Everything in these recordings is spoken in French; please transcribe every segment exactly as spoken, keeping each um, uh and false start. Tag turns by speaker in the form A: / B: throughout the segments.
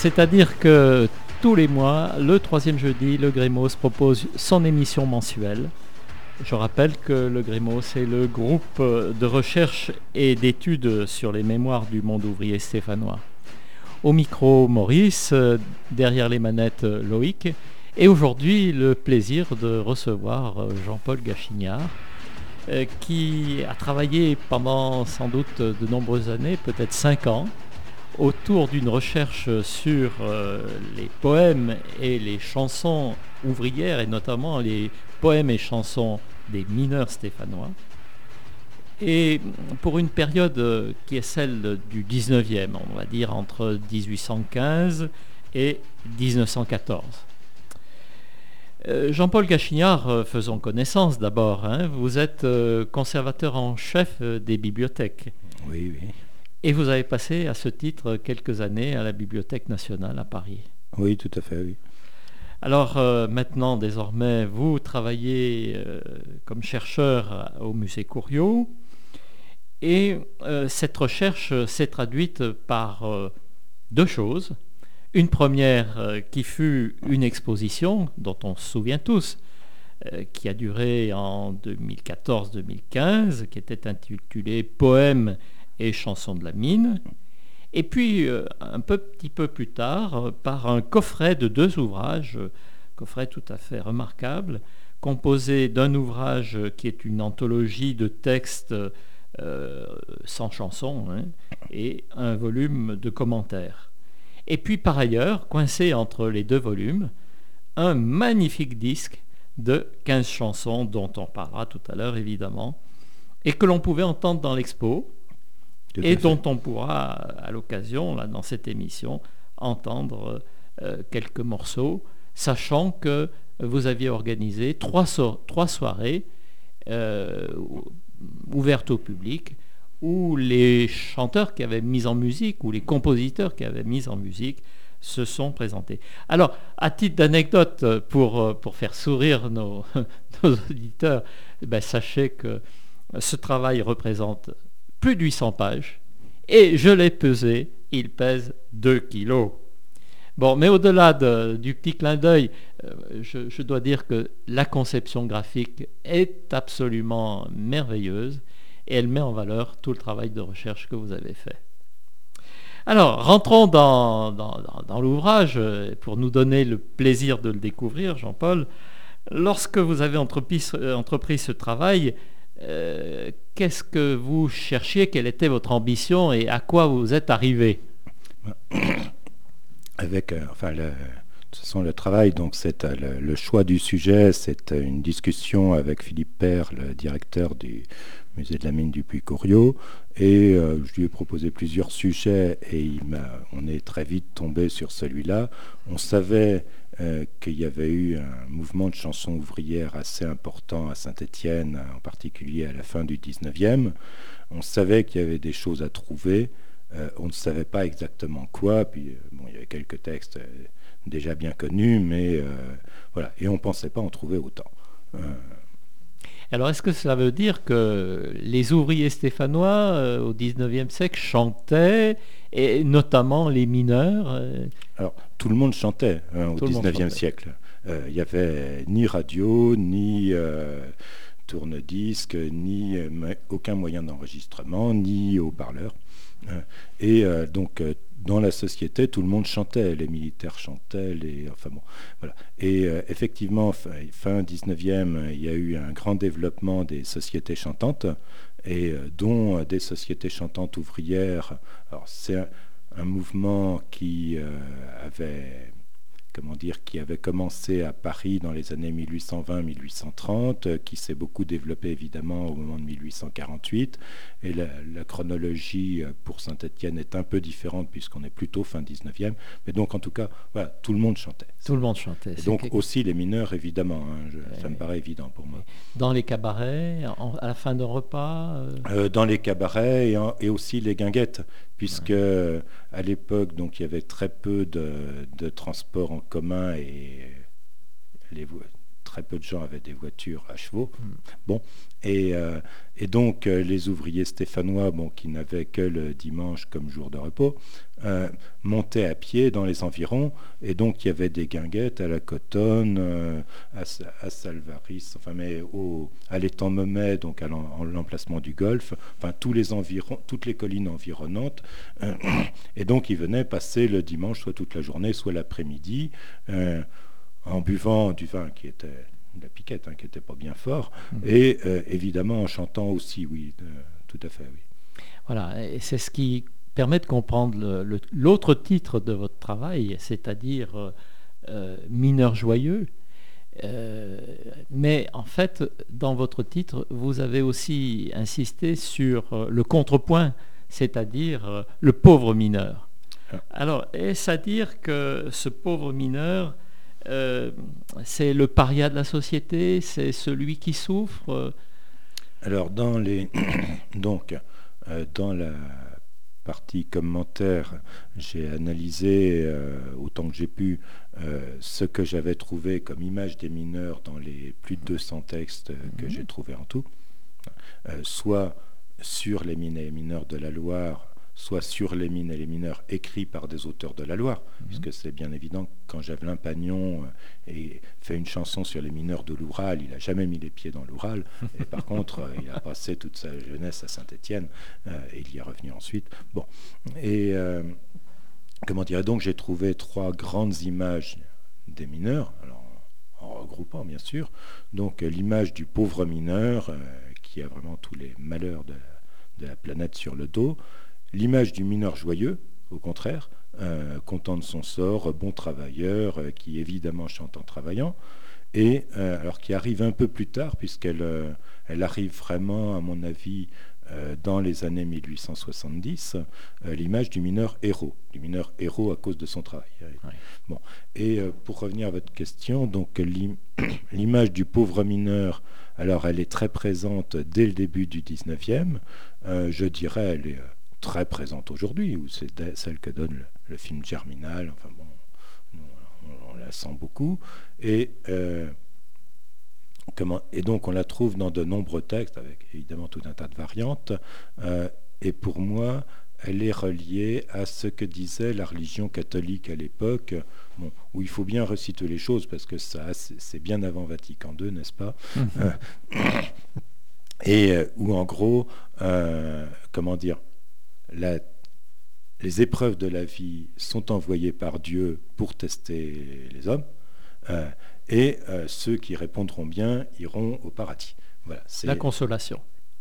A: C'est-à-dire que tous les mois, le troisième jeudi, le Grémos propose son émission mensuelle. Je rappelle que le Grémos est le groupe de recherche et d'études sur les mémoires du monde ouvrier stéphanois. Au micro, Maurice, derrière les manettes, Loïc, et aujourd'hui, le plaisir de recevoir Jean-Paul Gachignard, qui a travaillé pendant sans doute de nombreuses années, peut-être cinq ans, autour d'une recherche sur euh, les poèmes et les chansons ouvrières, et notamment les poèmes et chansons des mineurs stéphanois, et pour une période qui est celle du dix-neuvième, on va dire entre dix-huit cent quinze et dix-neuf cent quatorze. Euh, Jean-Paul Gachignard, euh, faisons connaissance d'abord, hein, vous êtes euh, conservateur en chef euh, des bibliothèques.
B: Oui, oui.
A: Et vous avez passé à ce titre quelques années à la Bibliothèque nationale à Paris.
B: Oui, tout à fait, oui.
A: Alors euh, maintenant, désormais, vous travaillez euh, comme chercheur au musée Couriot. Et euh, cette recherche s'est traduite par euh, deux choses. Une première euh, qui fut une exposition dont on se souvient tous, euh, qui a duré en deux mille quatorze deux mille quinze, qui était intitulée « Poèmes et chansons de la mine ». Et puis, euh, un peu, petit peu plus tard, euh, par un coffret de deux ouvrages, euh, coffret tout à fait remarquable, composé d'un ouvrage qui est une anthologie de textes euh, sans chansons, hein, et un volume de commentaires. Et puis, par ailleurs, coincé entre les deux volumes, un magnifique disque de quinze chansons, dont on parlera tout à l'heure, évidemment, et que l'on pouvait entendre dans l'expo, et dont on pourra, à l'occasion, là, dans cette émission, entendre euh, quelques morceaux, sachant que vous aviez organisé trois, so- trois soirées euh, ouvertes au public, où les chanteurs qui avaient mis en musique, ou les compositeurs qui avaient mis en musique, se sont présentés. Alors, à titre d'anecdote, pour, pour faire sourire nos, nos auditeurs, ben, sachez que ce travail représente plus de huit cents pages, et je l'ai pesé, il pèse deux kilos. Bon, mais au-delà de, du petit clin d'œil, euh, je, je dois dire que la conception graphique est absolument merveilleuse, et elle met en valeur tout le travail de recherche que vous avez fait. Alors, rentrons dans, dans, dans, dans l'ouvrage, pour nous donner le plaisir de le découvrir, Jean-Paul. Lorsque vous avez entrepris, entrepris ce travail, Euh, qu'est-ce que vous cherchiez, quelle était votre ambition et à quoi vous êtes arrivé?
B: Avec, euh, enfin, le, de toute façon, le travail, donc c'est euh, le, le choix du sujet, c'est euh, une discussion avec Philippe Père, le directeur du musée de la mine du Puy-Couriot, et euh, je lui ai proposé plusieurs sujets et il m'a, on est très vite tombé sur celui-là. On savait Euh, qu'il y avait eu un mouvement de chansons ouvrières assez important à Saint-Étienne, en particulier à la fin du dix-neuvième. On savait qu'il y avait des choses à trouver, euh, on ne savait pas exactement quoi, puis euh, bon, il y avait quelques textes euh, déjà bien connus, mais euh, voilà, et on ne pensait pas en trouver autant. Euh,
A: Alors, est-ce que cela veut dire que les ouvriers stéphanois euh, au dix-neuvième siècle chantaient, et notamment les mineurs euh...
B: Alors, tout le monde chantait hein, au dix-neuvième siècle. Euh, il n'y avait ni radio, ni euh, tourne-disque, ni euh, aucun moyen d'enregistrement, ni haut-parleur. Euh, et euh, donc, euh, dans la société, tout le monde chantait. Les militaires chantaient, les... enfin bon, voilà. Et euh, effectivement, fin, fin dix-neuvième, il y a eu un grand développement des sociétés chantantes, et euh, dont euh, des sociétés chantantes ouvrières. Alors, c'est un, un mouvement qui euh, avait... comment dire, qui avait commencé à Paris dans les années mille huit cent vingt mille huit cent trente, qui s'est beaucoup développé évidemment au moment de mille huit cent quarante-huit. Et la, la chronologie pour Saint-Étienne est un peu différente puisqu'on est plutôt fin dix-neuvième. Mais donc en tout cas, voilà, tout le monde chantait.
A: Tout le monde chantait.
B: Et donc quelque... aussi les mineurs évidemment, hein, je, ça me paraît évident pour moi.
A: Dans les cabarets, en, à la fin d'un repas euh...
B: Euh, Dans les cabarets et, en, et aussi les guinguettes, puisque ouais. à l'époque, donc, il y avait très peu de, de transports en commun et les, très peu de gens avaient des voitures à chevaux. Mmh. Bon, et, euh, et donc euh, les ouvriers stéphanois, bon, qui n'avaient que le dimanche comme jour de repos, euh, montaient à pied dans les environs, et donc il y avait des guinguettes à la Cotonne, euh, à, à Salvaris, enfin mais au, à l'étang Memet, donc à l'emplacement du golfe, enfin tous les environs, toutes les collines environnantes, euh, et donc ils venaient passer le dimanche, soit toute la journée, soit l'après-midi, euh, en buvant du vin qui était de la piquette, hein, qui n'était pas bien fort, mmh. et euh, évidemment en chantant aussi, oui, euh, tout à fait, oui.
A: Voilà, et c'est ce qui permet de comprendre le, le, l'autre titre de votre travail, c'est-à-dire euh, euh, Mineurs joyeux. Euh, mais en fait, dans votre titre, vous avez aussi insisté sur euh, le contrepoint, c'est-à-dire euh, le pauvre mineur. Ah. Alors, est-ce à dire que ce pauvre mineur, euh, c'est le paria de la société, c'est celui qui souffre?
B: Alors, dans les donc euh, dans la partie commentaire, j'ai analysé euh, autant que j'ai pu euh, ce que j'avais trouvé comme image des mineurs dans les plus de deux cents textes euh, que mmh. j'ai trouvés en tout, euh, soit sur les mines et les mineurs de la Loire, soit sur les mines et les mineurs écrits par des auteurs de la Loire, mmh. puisque c'est bien évident que quand Javelin Pagnon euh, fait une chanson sur les mineurs de l'Oural, il n'a jamais mis les pieds dans l'Oural, et par contre, euh, il a passé toute sa jeunesse à Saint-Étienne, euh, et il y est revenu ensuite. Bon, et euh, comment dire, donc j'ai trouvé trois grandes images des mineurs, alors, en regroupant bien sûr, donc euh, l'image du pauvre mineur, euh, qui a vraiment tous les malheurs de, de la planète sur le dos, l'image du mineur joyeux, au contraire, euh, content de son sort, bon travailleur, euh, qui évidemment chante en travaillant, et euh, alors qui arrive un peu plus tard, puisqu'elle euh, elle arrive vraiment, à mon avis, euh, dans les années mille huit cent soixante-dix, euh, l'image du mineur héros, du mineur héros à cause de son travail. Ouais. Bon. Et euh, pour revenir à votre question, donc l'image du pauvre mineur, alors elle est très présente dès le début du dix-neuvième, euh, je dirais, elle est très présente aujourd'hui, ou c'est celle que donne le, le film Germinal, enfin bon, on, on la sent beaucoup, et, euh, comment, et donc on la trouve dans de nombreux textes, avec évidemment tout un tas de variantes, euh, et pour moi, elle est reliée à ce que disait la religion catholique à l'époque, bon, où il faut bien resituer les choses, parce que ça, c'est, c'est bien avant Vatican deux, n'est-ce pas? euh, Et euh, où en gros, euh, comment dire, La, les épreuves de la vie sont envoyées par Dieu pour tester les hommes, euh, et euh, ceux qui répondront bien iront au paradis. Voilà, c'est
A: la consolation.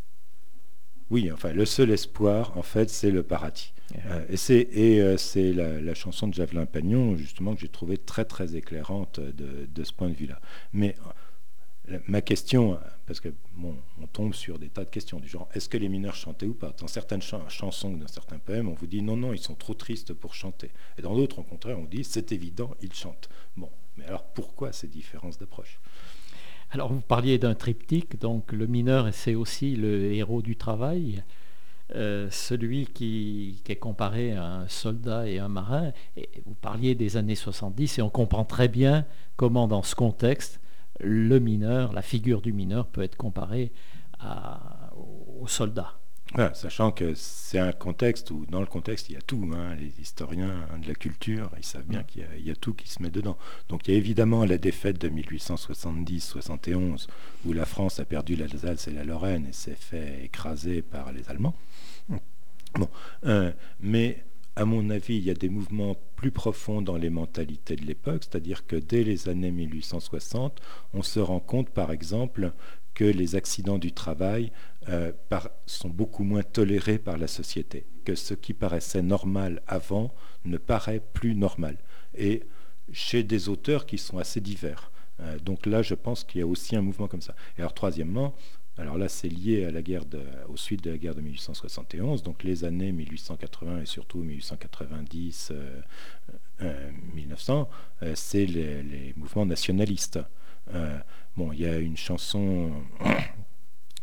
B: Oui, enfin, le seul espoir, en fait, c'est le paradis. Yeah. Euh, et c'est, et, euh, c'est la, la chanson de Javelin Pagnon, justement, que j'ai trouvée très, très éclairante de, de ce point de vue-là. Mais ma question, parce que bon, on tombe sur des tas de questions du genre, est-ce que les mineurs chantaient ou pas? Dans certaines ch- chansons, dans certains poèmes, on vous dit non, non, ils sont trop tristes pour chanter. Et dans d'autres, au contraire, on dit c'est évident, ils chantent. Bon, mais alors pourquoi ces différences d'approche?
A: Alors vous parliez d'un triptyque, donc le mineur, c'est aussi le héros du travail, euh, celui qui, qui est comparé à un soldat et un marin. Et vous parliez des années soixante-dix, et on comprend très bien comment dans ce contexte, le mineur, la figure du mineur peut être comparée à, aux soldats.
B: Voilà, sachant que c'est un contexte où, dans le contexte, il y a tout. Hein, les historiens hein, de la culture, ils savent bien mmh. qu'il y a, il y a tout qui se met dedans. Donc il y a évidemment la défaite de mille huit cent soixante-dix soixante et onze, où la France a perdu l'Alsace et la Lorraine et s'est fait écraser par les Allemands. Bon, euh, mais à mon avis, il y a des mouvements plus profonds dans les mentalités de l'époque, c'est-à-dire que dès les années mille huit cent soixante, on se rend compte, par exemple, que les accidents du travail euh, par, sont beaucoup moins tolérés par la société, que ce qui paraissait normal avant ne paraît plus normal, et chez des auteurs qui sont assez divers. Euh, donc là, je pense qu'il y a aussi un mouvement comme ça. Et alors, troisièmement, alors là, c'est lié à la guerre de, aux suites de la guerre de mille huit cent soixante et onze, donc les années mille huit cent quatre-vingts et surtout mille huit cent quatre-vingt-dix, euh, euh, mille neuf cents, euh, c'est les, les mouvements nationalistes. Euh, bon, il y a une chanson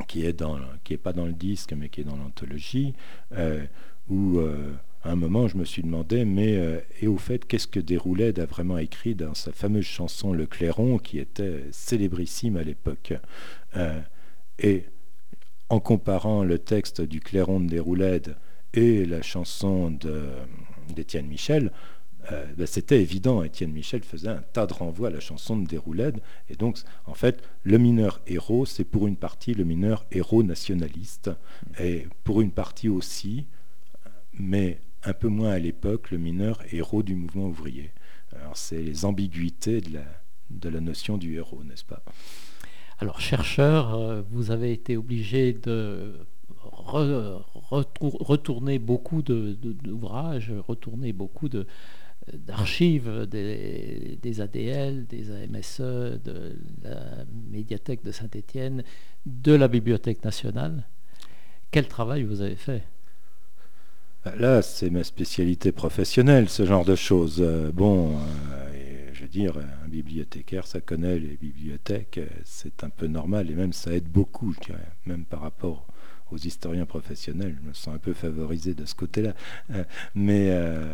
B: qui est dans, qui est pas dans le disque, mais qui est dans l'anthologie, euh, où euh, à un moment je me suis demandé, mais euh, et au fait, qu'est-ce que Déroulède a vraiment écrit dans sa fameuse chanson Le Clairon, qui était célébrissime à l'époque. Euh, et en comparant le texte du Clairon de Déroulède et la chanson de, d'Étienne Michel, Euh, ben c'était évident, Étienne Michel faisait un tas de renvois à la chanson de Déroulède, et donc en fait le mineur héros, c'est pour une partie le mineur héros nationaliste, et pour une partie aussi, mais un peu moins à l'époque, le mineur héros du mouvement ouvrier. Alors c'est les ambiguïtés de la, de la notion du héros, n'est-ce pas?
A: Alors chercheur, vous avez été obligé de re, retour, retourner beaucoup de, de, d'ouvrages, retourner beaucoup de d'archives des, des A D L, des A M S E, de la médiathèque de Saint-Étienne, de la Bibliothèque nationale. Quel travail vous avez fait?
B: Là, c'est ma spécialité professionnelle, ce genre de choses. Bon, euh, et je veux dire, un bibliothécaire, ça connaît les bibliothèques, c'est un peu normal, et même ça aide beaucoup, je dirais, même par rapport aux historiens professionnels. Je me sens un peu favorisé de ce côté-là. Euh, mais... Euh,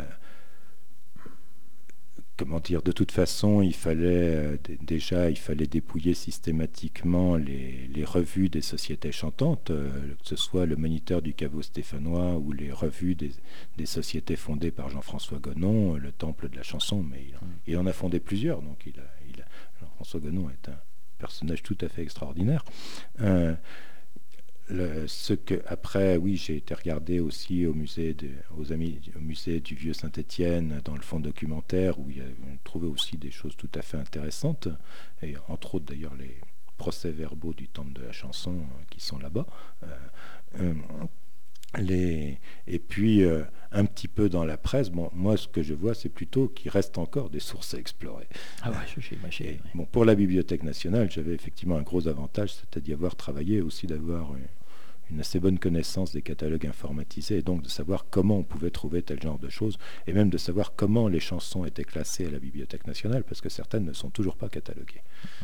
B: Comment dire, de toute façon, il fallait euh, d- déjà, il fallait dépouiller systématiquement les, les revues des sociétés chantantes, euh, que ce soit le Moniteur du caveau stéphanois ou les revues des, des sociétés fondées par Jean-François Gonon, euh, le Temple de la chanson, mais il, il en a fondé plusieurs, donc il a, il a, Jean-François Gonon est un personnage tout à fait extraordinaire. Euh, Le, ce que après oui j'ai été regardé aussi au musée de, aux amis au musée du Vieux Saint-Étienne dans le fonds documentaire où il y a trouvé aussi des choses tout à fait intéressantes, et entre autres d'ailleurs les procès-verbaux du Temple de la chanson euh, qui sont là-bas. Euh, euh, les, et puis euh, un petit peu dans la presse, bon, moi ce que je vois c'est plutôt qu'il reste encore des sources à explorer.
A: Ah ouais, je suis imagé,
B: Et,
A: oui.
B: bon, pour la Bibliothèque nationale, j'avais effectivement un gros avantage, c'est-à-dire avoir travaillé aussi d'avoir une, une assez bonne connaissance des catalogues informatisés, et donc de savoir comment on pouvait trouver tel genre de choses, et même de savoir comment les chansons étaient classées à la Bibliothèque nationale, parce que certaines ne sont toujours pas cataloguées.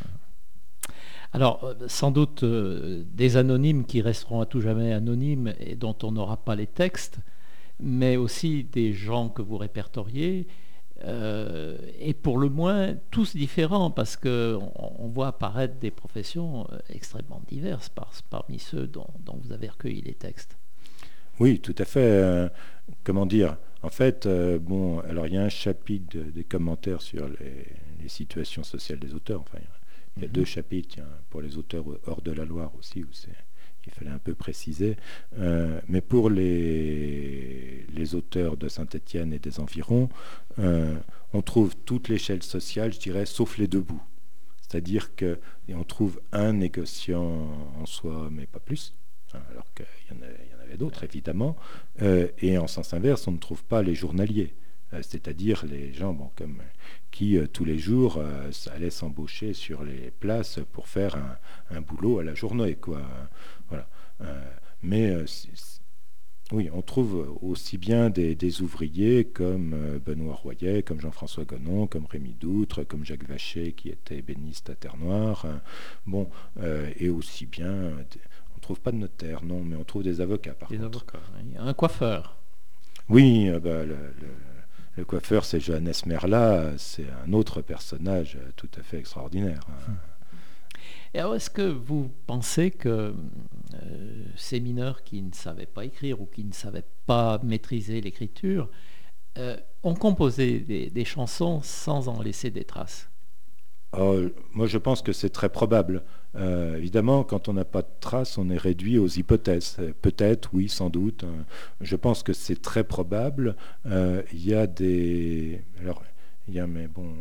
A: Alors, sans doute euh, des anonymes qui resteront à tout jamais anonymes et dont on n'aura pas les textes, mais aussi des gens que vous répertoriez, euh, et pour le moins tous différents, parce qu'on on voit apparaître des professions extrêmement diverses par, parmi ceux dont, dont vous avez recueilli les textes.
B: Oui, tout à fait. Euh, comment dire? En fait, euh, bon, alors il y a un chapitre de, des commentaires sur les, les situations sociales des auteurs. Enfin, il y a mmh. deux chapitres, il y a pour les auteurs hors de la Loire aussi, où c'est, il fallait un peu préciser. Euh, mais pour les, les auteurs de Saint-Étienne et des environs, euh, on trouve toute l'échelle sociale, je dirais, sauf les debout. C'est-à-dire qu'on trouve un négociant en soi, mais pas plus, alors qu'il y en, a, il y en avait d'autres, évidemment. Euh, et en sens inverse, on ne trouve pas les journaliers, euh, c'est-à-dire les gens bon, comme, qui, euh, tous les jours, euh, allaient s'embaucher sur les places pour faire un, un boulot à la journée, quoi. Voilà. Euh, mais euh, c'est, c'est, oui, on trouve aussi bien des, des ouvriers comme euh, Benoît Royer, comme Jean-François Gonon, comme Rémy Doutre, comme Jacques Vacher, qui était ébéniste à Terre-Noire. Hein. Bon, euh, et aussi bien... Euh, on ne trouve pas de notaire, non, mais on trouve des avocats, par
A: des
B: contre.
A: Avocats, oui. Un coiffeur.
B: Oui, euh, bah, le, le, le coiffeur, c'est Johannes Merla, c'est un autre personnage tout à fait extraordinaire. Hein.
A: Et alors, est-ce que vous pensez que euh, ces mineurs qui ne savaient pas écrire ou qui ne savaient pas maîtriser l'écriture euh, ont composé des, des chansons sans en laisser des traces?
B: Oh, moi, je pense que c'est très probable. Euh, évidemment, quand on n'a pas de traces, on est réduit aux hypothèses. Peut-être, oui, sans doute. Euh, je pense que c'est très probable. Euh, il y a des... Alors, il y a, mais bon...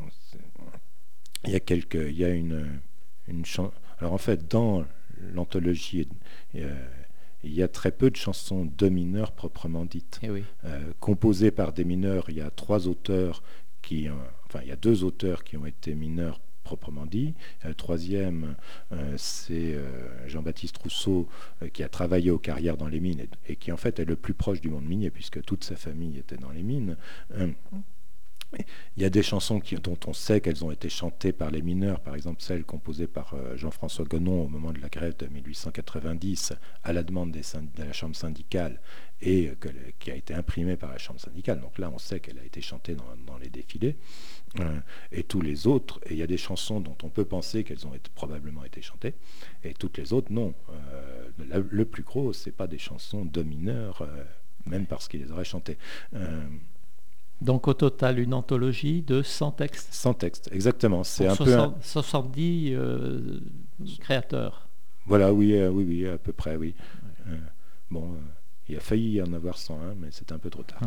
B: Il y a quelques... Il y a une... une chan... Alors, en fait, dans l'anthologie, euh, il y a très peu de chansons de mineurs proprement dites.
A: Eh oui.
B: Euh, composées par des mineurs, il y a trois auteurs qui... Euh, Enfin, il y a deux auteurs qui ont été mineurs proprement dit. Le troisième, euh, c'est euh, Jean-Baptiste Rousseau, euh, qui a travaillé aux carrières dans les mines et, et qui en fait est le plus proche du monde minier, puisque toute sa famille était dans les mines. Euh, Il y a des chansons qui, dont on sait qu'elles ont été chantées par les mineurs, par exemple celle composée par Jean-François Gonon au moment de la grève de mille huit cent quatre-vingt-dix à la demande des synd- de la Chambre syndicale et que, qui a été imprimée par la Chambre syndicale. Donc là, on sait qu'elle a été chantée dans, dans les défilés. Euh, et tous les autres, et il y a des chansons dont on peut penser qu'elles ont été, probablement été chantées, et toutes les autres, non. Euh, le, le plus gros, c'est pas des chansons de mineurs, euh, même parce qu'ils les auraient chantées. Euh,
A: Donc au total, une anthologie de cent textes.
B: cent textes, exactement. C'est un
A: soixante,
B: peu un...
A: soixante-dix euh, créateurs.
B: Voilà, oui, euh, oui, oui, à peu près, oui.
A: Ouais.
B: Euh, bon, euh, il a failli y en avoir cent un, mais c'est un peu trop tard.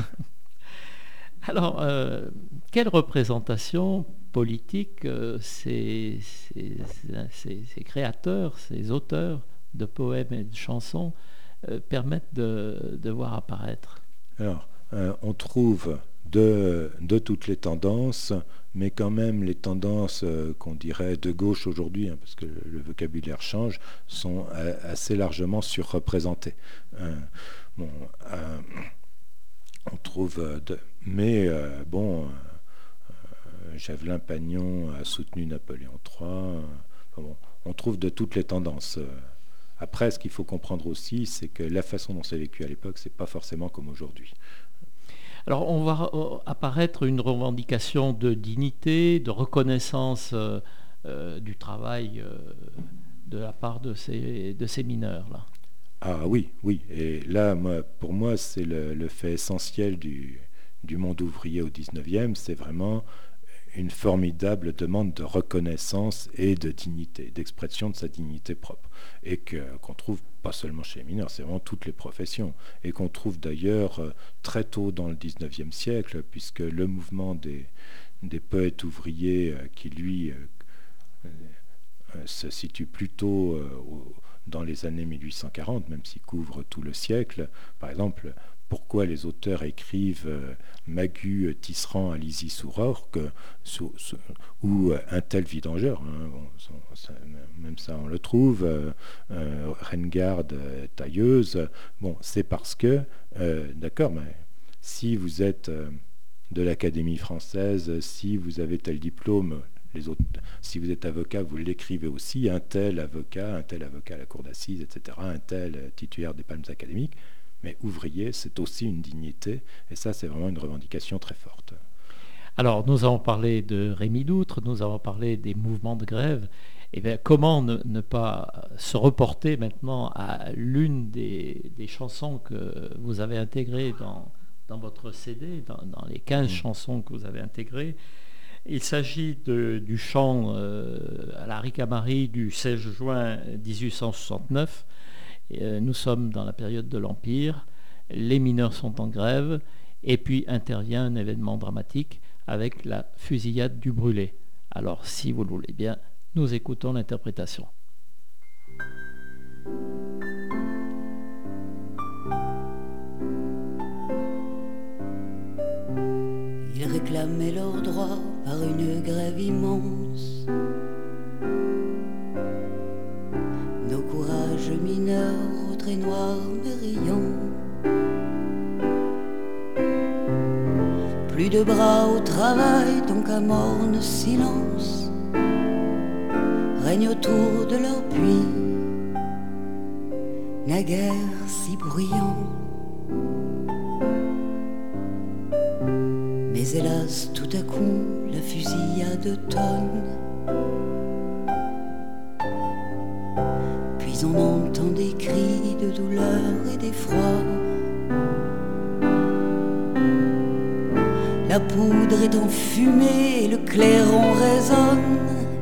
A: Alors, euh, quelle représentation politique euh, ces, ces, ces, ces créateurs, ces auteurs de poèmes et de chansons euh, permettent de, de voir apparaître?
B: Alors, euh, on trouve de, de toutes les tendances, mais quand même les tendances euh, qu'on dirait de gauche aujourd'hui, hein, parce que le, le vocabulaire change, sont euh, assez largement surreprésentées. Euh, bon, euh, on trouve... De, mais euh, bon, euh, Javelin Pagnon a soutenu Napoléon trois. Euh, bon, on trouve de toutes les tendances. Après, ce qu'il faut comprendre aussi, c'est que la façon dont c'est vécu à l'époque, c'est pas forcément comme aujourd'hui.
A: Alors, on va apparaître une revendication de dignité, de reconnaissance euh, euh, du travail euh, de la part de ces, de ces mineurs-là.
B: Ah oui, oui. Et là, moi, pour moi, c'est le, le fait essentiel du, du monde ouvrier au dix-neuvième, c'est vraiment une formidable demande de reconnaissance et de dignité, d'expression de sa dignité propre. Et que, qu'on trouve pas seulement chez les mineurs, c'est vraiment toutes les professions. Et qu'on trouve d'ailleurs très tôt dans le dix-neuvième siècle, puisque le mouvement des, des poètes ouvriers, qui lui euh, euh, se situe plutôt euh, au, dans les années mille huit cent quarante, même s'il couvre tout le siècle, par exemple, pourquoi les auteurs écrivent euh, Magu, Tisserand, Alizzy Sourorque ou euh, un tel vidangeur, hein, bon, ça, ça, même ça on le trouve, euh, euh, Rengarde, euh, tailleuse, bon, c'est parce que, euh, d'accord, mais si vous êtes euh, de l'Académie française, si vous avez tel diplôme, les autres, si vous êtes avocat, vous l'écrivez aussi, un tel avocat, un tel avocat à la cour d'assises, et cetera, un tel titulaire des palmes académiques. Mais ouvrier, c'est aussi une dignité, et ça, c'est vraiment une revendication très forte.
A: Alors, nous avons parlé de Rémy Doutre, nous avons parlé des mouvements de grève. Et bien, comment ne, ne pas se reporter maintenant à l'une des, des chansons que vous avez intégrées dans, dans votre C D, dans, dans les quinze mmh. chansons que vous avez intégrées. Il s'agit de, du chant euh, à la Ricamarie du seize juin dix-huit cent soixante-neuf. Et, euh, nous sommes dans la période de l'Empire, les mineurs sont en grève, et puis intervient un événement dramatique avec la fusillade du Brûlé. Alors, si vous le voulez bien, nous écoutons l'interprétation.
C: Ils réclamaient leurs droits par une grève immense. Nos courages mineurs aux traits noirs brillants. Plus de bras au travail, donc un morne silence règne autour de leur puits, naguère si bruyant. Mais hélas, tout à coup, la fusillade tonne. Puis on entend des cris de douleur et d'effroi. La poudre est enfumée et le clairon résonne.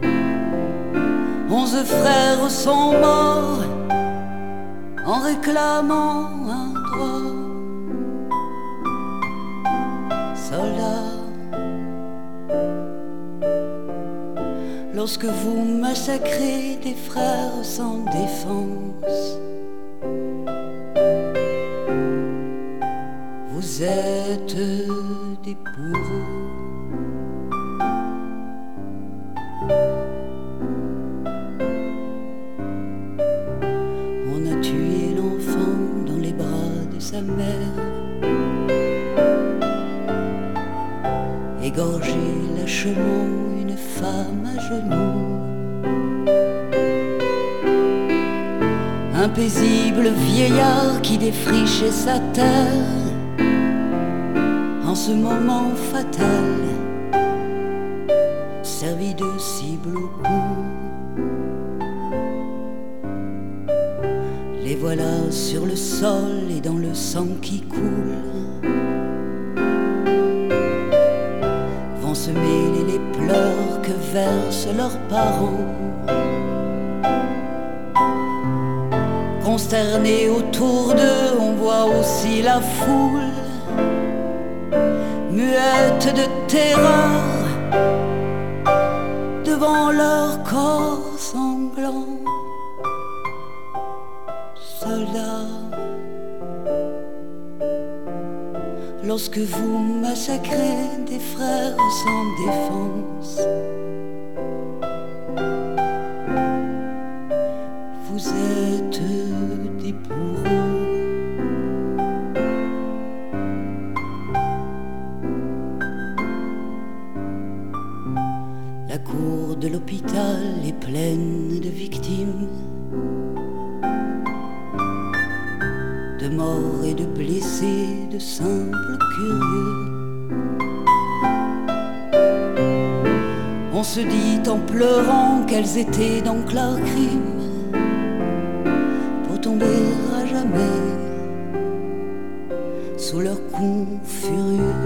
C: Onze frères sont morts en réclamant un droit. Soldats, lorsque vous massacrez des frères sans défense, vous êtes des bourreaux. On a tué l'enfant dans les bras de sa mère. égorgé lâchement une femme à genoux. Un paisible vieillard qui défrichait sa terre en ce moment fatal, servi de cible au cou. Les voilà sur le sol et dans le sang qui coule vont se mêler les pleurs que versent leurs parents. Consternés autour d'eux, on voit aussi la foule, muette de terreur, devant leur corps sanglant. Soldats, lorsque vous massacrez des frères sans défense, vous êtes des bourreaux. La cour de l'hôpital est pleine de victimes, de morts et de blessés, de simples curieux. On se dit en pleurant quels étaient donc leurs crimes pour tomber à jamais sous leurs coups furieux.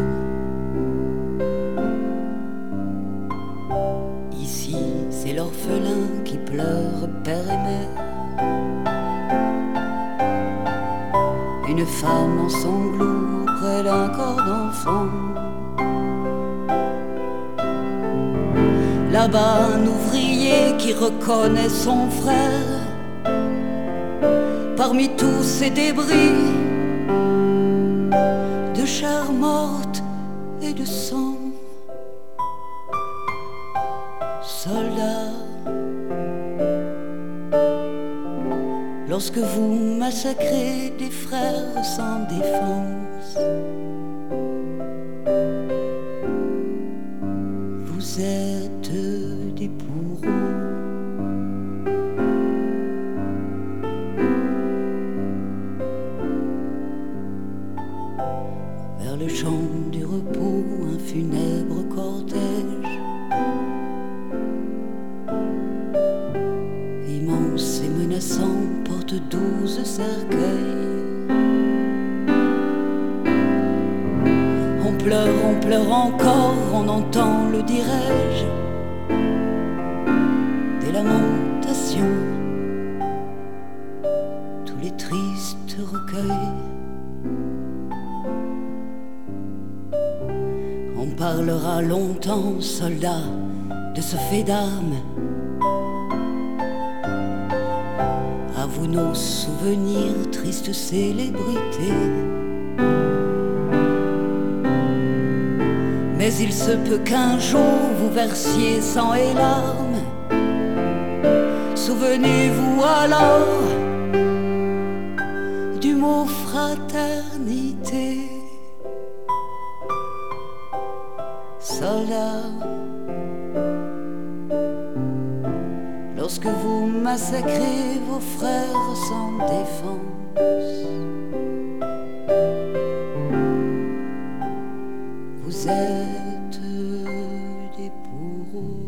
C: Ici, c'est l'orphelin qui pleure père et mère, une femme en sanglots auprès d'un corps d'enfant. Là-bas, un ouvrier qui reconnaît son frère parmi tous ces débris de chair morte et de sang. Soldats, lorsque vous massacrez des frères sans défense, vous êtes des bourreaux. Vers le champ du repos, un funèbre cortège, immense et menaçant, porte douze cercueils. On pleure, on pleure encore, on entend, le dirais-je, des lamentations, tous les tristes recueils. On parlera longtemps, soldats, de ce fait d'armes. À vous nos souvenirs, tristes célébrités. Mais il se peut qu'un jour vous versiez sang et larmes. Souvenez-vous alors du mot fraternité. Soldats, lorsque vous massacrez vos frères sans défense, vous êtes des bourreaux.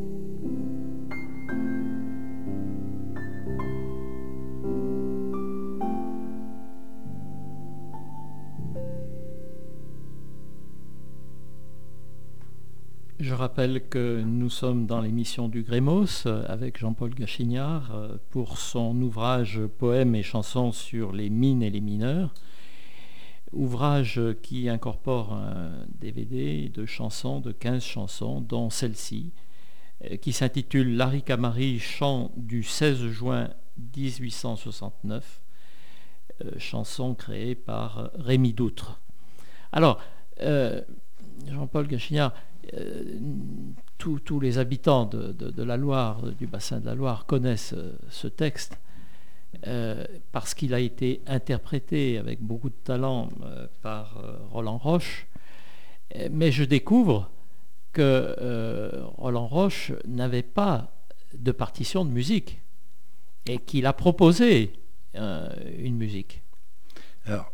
A: Je rappelle que nous sommes dans l'émission du Grémos avec Jean-Paul Gachignard pour son ouvrage Poèmes et chansons sur les mines et les mineurs, ouvrage qui incorpore un D V D de chansons, de quinze chansons, dont celle-ci, qui s'intitule Laricamari, chant du seize juin dix-huit cent soixante-neuf, chanson créée par Rémy Doutre. Alors, euh, Jean-Paul Gachignard, Euh, tous, tous les habitants de, de, de la Loire, du bassin de la Loire, connaissent euh, ce texte euh, parce qu'il a été interprété avec beaucoup de talent euh, par euh, Roland Roche. Euh, mais je découvre que euh, Roland Roche n'avait pas de partition de musique et qu'il a proposé euh, une musique.
B: Alors,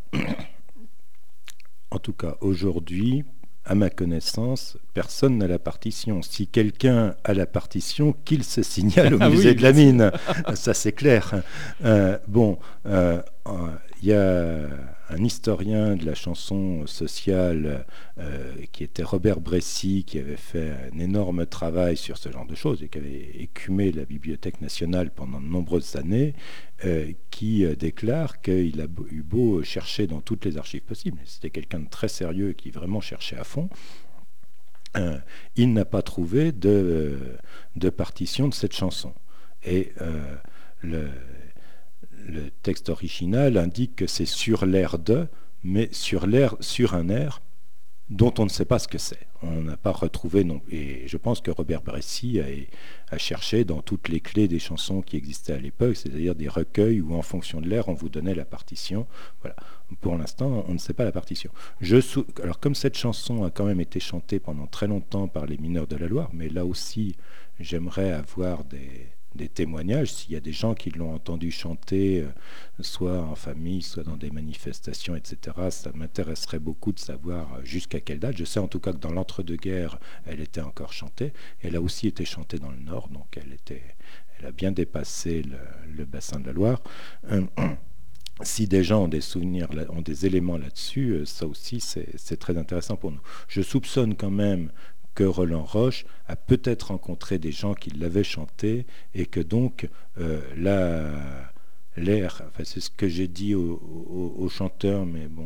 B: en tout cas, aujourd'hui, à ma connaissance, personne n'a la partition. Si quelqu'un a la partition, qu'il se signale au
A: ah
B: musée
A: oui,
B: de la Mine. Ça, c'est clair. Euh, bon, il euh, euh, y a un historien de la chanson sociale euh, qui était Robert Brécy, qui avait fait un énorme travail sur ce genre de choses et qui avait écumé la Bibliothèque nationale pendant de nombreuses années, euh, qui euh, déclare qu'il a eu beau chercher dans toutes les archives possibles. C'était quelqu'un de très sérieux qui vraiment cherchait à fond. Euh, il n'a pas trouvé de, euh, de partition de cette chanson. Et euh, le, le texte original indique que c'est sur l'air de, mais sur l'air, sur un air dont on ne sait pas ce que c'est. On n'a pas retrouvé non. Et je pense que Robert Brécy a, a cherché dans toutes les clés des chansons qui existaient à l'époque, c'est-à-dire des recueils où en fonction de l'air on vous donnait la partition. Voilà. Pour l'instant, on ne sait pas la partition. Je sou... Alors comme cette chanson a quand même été chantée pendant très longtemps par les mineurs de la Loire, mais là aussi j'aimerais avoir des des témoignages, s'il y a des gens qui l'ont entendu chanter, euh, soit en famille, soit dans des manifestations, et cetera, ça m'intéresserait beaucoup de savoir jusqu'à quelle date. Je sais en tout cas que dans l'entre-deux-guerres, elle était encore chantée. Elle a aussi été chantée dans le Nord, donc elle, était, elle a bien dépassé le, le bassin de la Loire. Euh, Si des gens ont des souvenirs, ont des éléments là-dessus, ça aussi c'est, c'est très intéressant pour nous. Je soupçonne quand même que Roland Roche a peut-être rencontré des gens qui l'avaient chanté et que donc euh, là, l'air, enfin, c'est ce que j'ai dit au, au, au chanteur, mais bon,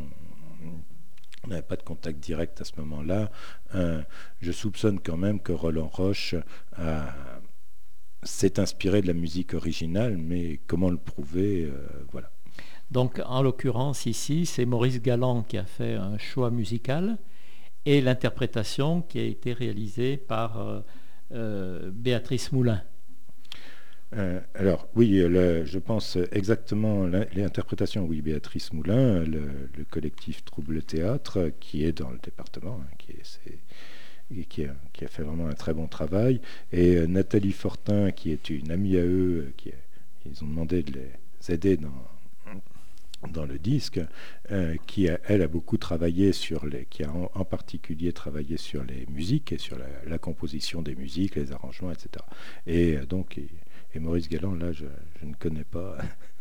B: on n'avait pas de contact direct à ce moment-là. Euh, je soupçonne quand même que Roland Roche a, s'est inspiré de la musique originale, mais comment le prouver, euh, voilà.
A: Donc en l'occurrence ici, c'est Maurice Galland qui a fait un choix musical et l'interprétation qui a été réalisée par euh, euh, Béatrice Moulin.
B: Euh, alors oui, le, je pense exactement l'interprétation, oui, Béatrice Moulin, le, le collectif Trouble Théâtre, qui est dans le département, hein, qui, est, c'est, qui, a, qui a fait vraiment un très bon travail, et euh, Nathalie Fortin, qui est une amie à eux, qui, ils ont demandé de les aider dans dans le disque, euh, qui a, elle a beaucoup travaillé sur les, qui a en, en particulier travaillé sur les musiques et sur la, la composition des musiques, les arrangements, et cetera. Et euh, donc, et, et Maurice Galland, là, je, je ne connais pas.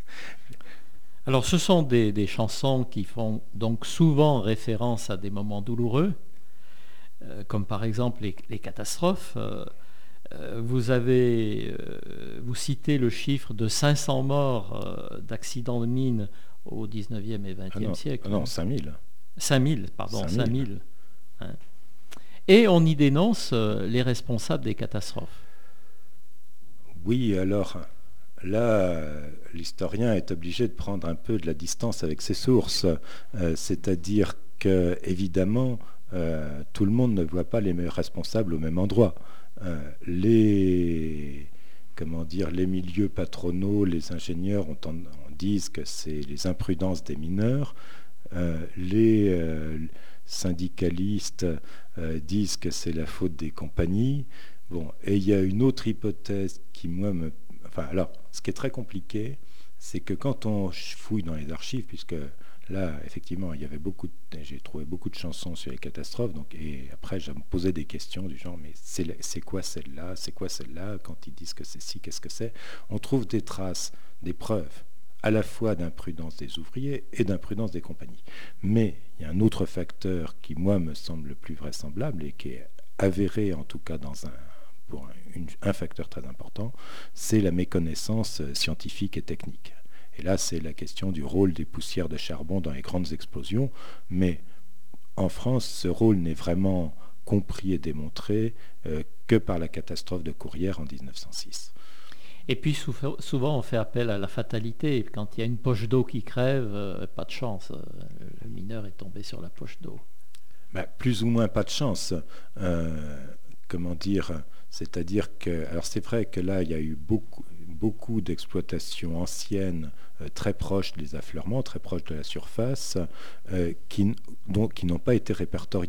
A: Alors, ce sont des, des chansons qui font donc souvent référence à des moments douloureux, euh, comme par exemple les, les catastrophes. Euh, euh, vous avez, euh, vous citez le chiffre de cinq cents morts euh, d'accidents de mine au dix-neuvième et vingtième
B: ah non,
A: siècle.
B: Ah non, cinq mille.
A: cinq mille, pardon,
B: cinq mille.
A: cinq mille. Hein. Et on y dénonce euh, les responsables des catastrophes.
B: Oui, alors là, l'historien est obligé de prendre un peu de la distance avec ses sources. Euh, c'est-à-dire que, évidemment, euh, tout le monde ne voit pas les responsables au même endroit. Euh, les, comment dire, les milieux patronaux, les ingénieurs ont en, disent que c'est les imprudences des mineurs, euh, les euh, syndicalistes euh, disent que c'est la faute des compagnies. Bon, et il y a une autre hypothèse qui, moi, me... Enfin, alors, ce qui est très compliqué, c'est que quand on fouille dans les archives, puisque là, effectivement, il y avait beaucoup de... j'ai trouvé beaucoup de chansons sur les catastrophes, donc, et après, je me posais des questions du genre, mais c'est, c'est quoi celle-là? C'est quoi celle-là? Quand ils disent que c'est ci, qu'est-ce que c'est? On trouve des traces, des preuves, à la fois d'imprudence des ouvriers et d'imprudence des compagnies. Mais il y a un autre facteur qui, moi, me semble le plus vraisemblable et qui est avéré, en tout cas, dans un, pour un, une, un facteur très important, c'est la méconnaissance scientifique et technique. Et là, c'est la question du rôle des poussières de charbon dans les grandes explosions. Mais en France, ce rôle n'est vraiment compris et démontré euh, que par la catastrophe de Courrières en dix-neuf cent six.
A: Et puis souvent on fait appel à la fatalité. Quand il y a une poche d'eau qui crève, euh, pas de chance. Le mineur est tombé sur la poche d'eau.
B: Ben, plus ou moins pas de chance. Euh, comment dire? C'est-à-dire que, alors c'est vrai que là il y a eu beaucoup, beaucoup d'exploitations anciennes euh, très proches des affleurements, très proches de la surface, euh, qui, donc, qui n'ont pas été répertoriées.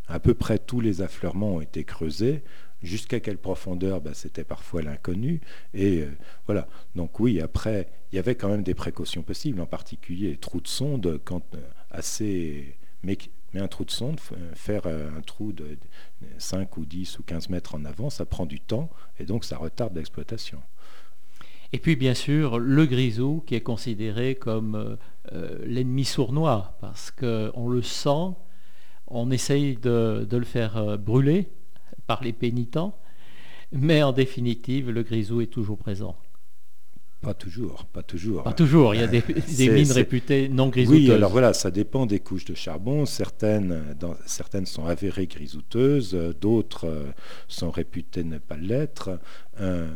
B: à peu près tous les affleurements ont été creusés. Jusqu'à quelle profondeur, ben, c'était parfois l'inconnu. Et euh, voilà. Donc oui, après, il y avait quand même des précautions possibles, en particulier les trous de sonde, quand euh, assez... Mais, mais un trou de sonde, faire euh, un trou de cinq ou dix ou quinze mètres en avant, ça prend du temps, et donc ça retarde l'exploitation.
A: Et puis bien sûr, le grisou qui est considéré comme euh, euh, l'ennemi sournois, parce qu'on le sent, on essaye de, de le faire euh, brûler par les pénitents, mais en définitive, le grisou est toujours présent.
B: Pas toujours, pas toujours.
A: Pas toujours, il y a des, des mines c'est... réputées non grisouteuses.
B: Oui, alors voilà, ça dépend des couches de charbon. Certaines, dans, certaines sont avérées grisouteuses, d'autres euh, sont réputées ne pas l'être. Euh,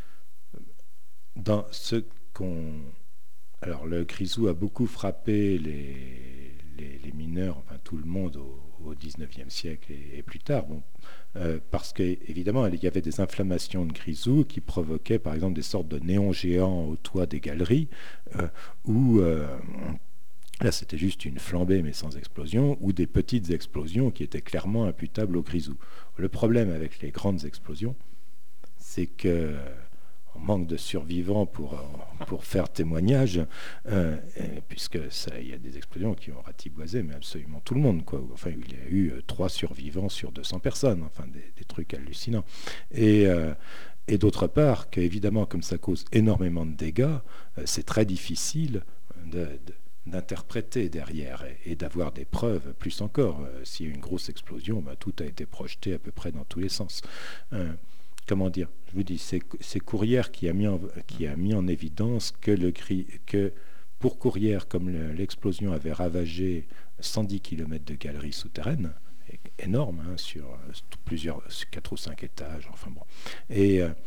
B: dans ce qu'on... Alors le grisou a beaucoup frappé les, les, les mineurs, enfin tout le monde au, au dix-neuvième siècle et, et plus tard. Bon, Euh, parce qu'évidemment, il y avait des inflammations de grisou qui provoquaient, par exemple, des sortes de néons géants au toit des galeries, euh, où, euh, là, c'était juste une flambée, mais sans explosion, ou des petites explosions qui étaient clairement imputables au grisou. Le problème avec les grandes explosions, c'est que on manque de survivants pour, pour faire témoignage, euh, puisque il y a des explosions qui ont ratiboisé mais absolument tout le monde, quoi. Enfin, il y a eu euh, trois survivants sur deux cents personnes, enfin des, des trucs hallucinants. Et, euh, et d'autre part, qu'évidemment, comme ça cause énormément de dégâts, euh, c'est très difficile de, de, d'interpréter derrière et, et d'avoir des preuves, plus encore. Euh, s'il y a eu une grosse explosion, ben, tout a été projeté à peu près dans tous les sens. Euh, Comment dire, je vous dis, c'est, c'est Courrières qui a mis en, qui a mis en évidence que, le, que pour Courrières, comme le, l'explosion avait ravagé cent dix kilomètres de galeries souterraines, énorme, hein, sur plusieurs, quatre ou cinq étages, enfin bon. Et euh,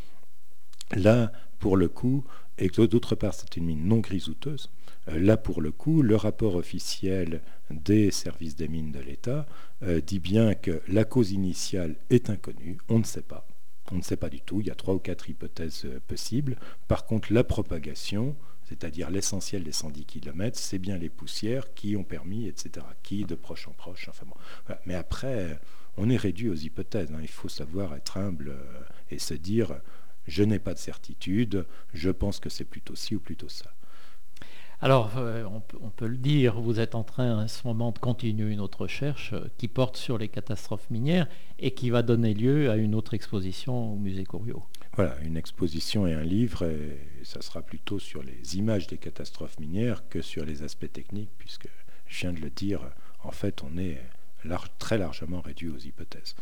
B: là, pour le coup, et d'autre part, c'est une mine non grisouteuse, euh, là, pour le coup, le rapport officiel des services des mines de l'État euh, dit bien que la cause initiale est inconnue, on ne sait pas. On ne sait pas du tout, il y a trois ou quatre hypothèses possibles. Par contre, la propagation, c'est-à-dire l'essentiel des cent dix kilomètres, c'est bien les poussières qui ont permis, et cetera, qui de proche en proche. Enfin bon. Voilà. Mais après, on est réduit aux hypothèses. Hein. Il faut savoir être humble et se dire, je n'ai pas de certitude, je pense que c'est plutôt ci ou plutôt ça.
A: Alors, euh, on, peut, on peut le dire, vous êtes en train à ce moment de continuer une autre recherche euh, qui porte sur les catastrophes minières et qui va donner lieu à une autre exposition au musée Couriot.
B: Voilà, une exposition et un livre, et ça sera plutôt sur les images des catastrophes minières que sur les aspects techniques, puisque je viens de le dire, en fait, on est large, très largement réduit aux hypothèses.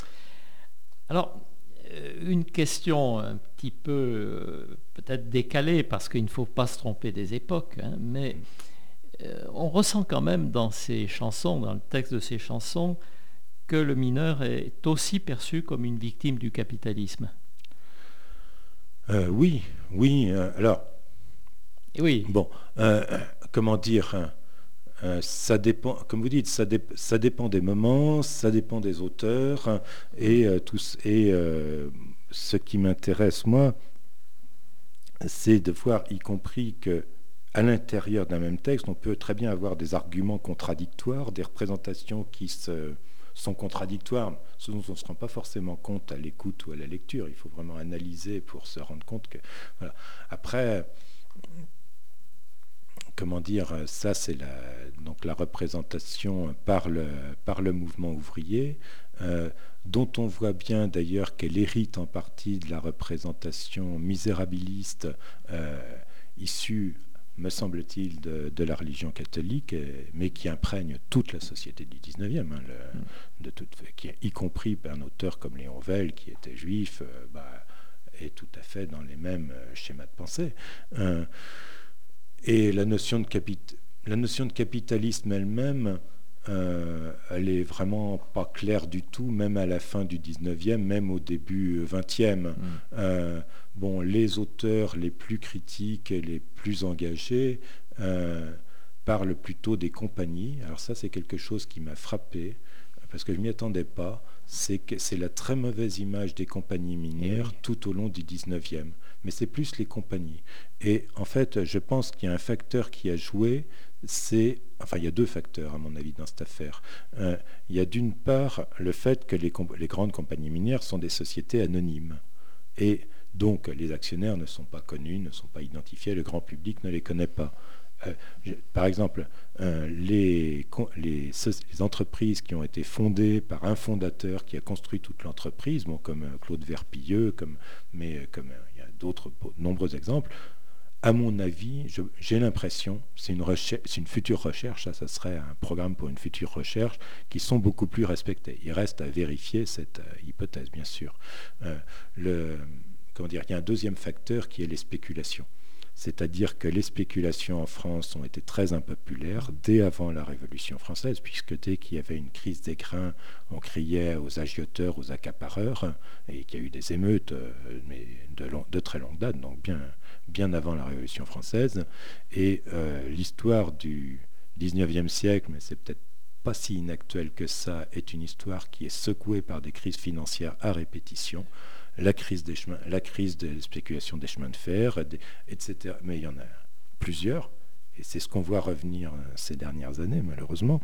A: Alors, une question un petit peu euh, peut-être décalée, parce qu'il ne faut pas se tromper des époques, hein, mais euh, on ressent quand même dans ces chansons, dans le texte de ces chansons, que le mineur est aussi perçu comme une victime du capitalisme.
B: Euh, oui, oui. Euh, alors,
A: Et oui.
B: Bon, euh, comment dire hein, euh, ça dépend, comme vous dites, ça, dé, ça dépend des moments, ça dépend des auteurs, hein, et, euh, tous, et euh, ce qui m'intéresse, moi, c'est de voir, y compris que à l'intérieur d'un même texte, on peut très bien avoir des arguments contradictoires, des représentations qui se, sont contradictoires, ce dont on ne se rend pas forcément compte à l'écoute ou à la lecture. Il faut vraiment analyser pour se rendre compte que... Voilà. Après... Comment dire, ça c'est la, donc la représentation par le, par le mouvement ouvrier, euh, dont on voit bien d'ailleurs qu'elle hérite en partie de la représentation misérabiliste euh, issue, me semble-t-il, de, de la religion catholique, mais qui imprègne toute la société du dix-neuvième, hein, le, de toute, qui, y compris un auteur comme Léon Veil, qui était juif, euh, bah, est tout à fait dans les mêmes schémas de pensée. Euh, Et la notion de, capit- la notion de capitalisme elle-même, euh, elle est vraiment pas claire du tout, même à la fin du dix-neuvième, même au début vingtième. Mmh. Euh, bon, les auteurs les plus critiques et les plus engagés euh, parlent plutôt des compagnies. Alors ça, c'est quelque chose qui m'a frappé, parce que je ne m'y attendais pas. C'est, que c'est la très mauvaise image des compagnies minières oui. tout au long du dix-neuvième. mais c'est plus les compagnies. Et en fait, je pense qu'il y a un facteur qui a joué, c'est... Enfin, il y a deux facteurs, à mon avis, dans cette affaire. Euh, il y a d'une part le fait que les, comp- les grandes compagnies minières sont des sociétés anonymes. Et donc, les actionnaires ne sont pas connus, ne sont pas identifiés, le grand public ne les connaît pas. Euh, je, par exemple, euh, les, les, les entreprises qui ont été fondées par un fondateur qui a construit toute l'entreprise, bon, comme euh, Claude Verpilleux, comme, mais euh, comme euh, il y a d'autres nombreux exemples, à mon avis, je, j'ai l'impression, c'est une, recherche, c'est une future recherche, ça, ça serait un programme pour une future recherche, qui sont beaucoup plus respectés. Il reste à vérifier cette euh, hypothèse, bien sûr. Euh, le, comment dire, il y a un deuxième facteur qui est les spéculations. C'est-à-dire que les spéculations en France ont été très impopulaires dès avant la Révolution française, puisque dès qu'il y avait une crise des grains, on criait aux agioteurs, aux accapareurs, et qu'il y a eu des émeutes, mais de, long, de très longue date, donc bien, bien avant la Révolution française. Et euh, l'histoire du dix-neuvième siècle, mais c'est peut-être pas si inactuel que ça, est une histoire qui est secouée par des crises financières à répétition. La crise des chemins, la crise des spéculations des chemins de fer, des, et cetera. Mais il y en a plusieurs, et c'est ce qu'on voit revenir ces dernières années, malheureusement.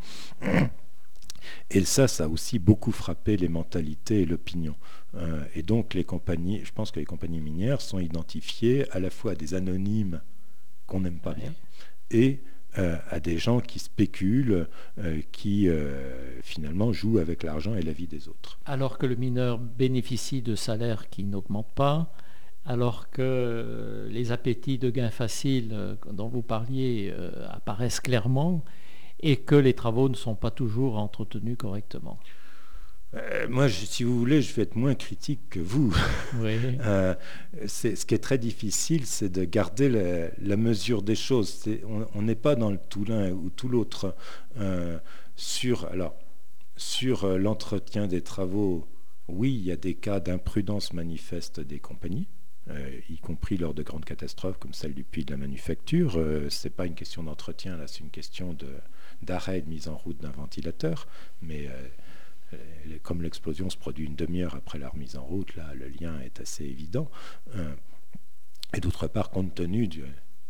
B: Et ça, ça a aussi beaucoup frappé les mentalités et l'opinion. Euh, et donc, les compagnies, je pense que les compagnies minières sont identifiées à la fois à des anonymes qu'on n'aime pas bien, et Euh, à des gens qui spéculent, euh, qui euh, finalement jouent avec l'argent et la vie des autres.
A: Alors que le mineur bénéficie de salaires qui n'augmentent pas, alors que les appétits de gains faciles dont vous parliez euh, apparaissent clairement, et que les travaux ne sont pas toujours entretenus correctement.
B: Euh, moi, je, si vous voulez, je vais être moins critique que vous.
A: Oui.
B: euh, c'est, ce qui est très difficile, c'est de garder la, la mesure des choses. C'est, on n'est pas dans le tout l'un ou tout l'autre. Euh, sur, alors, sur l'entretien des travaux, oui, il y a des cas d'imprudence manifeste des compagnies, euh, y compris lors de grandes catastrophes comme celle du puits de la Manufacture. Euh, ce n'est pas une question d'entretien, là, c'est une question de, d'arrêt et de mise en route d'un ventilateur. Mais... Euh, comme l'explosion se produit une demi-heure après la remise en route, là, le lien est assez évident. Euh, et d'autre part, compte tenu du,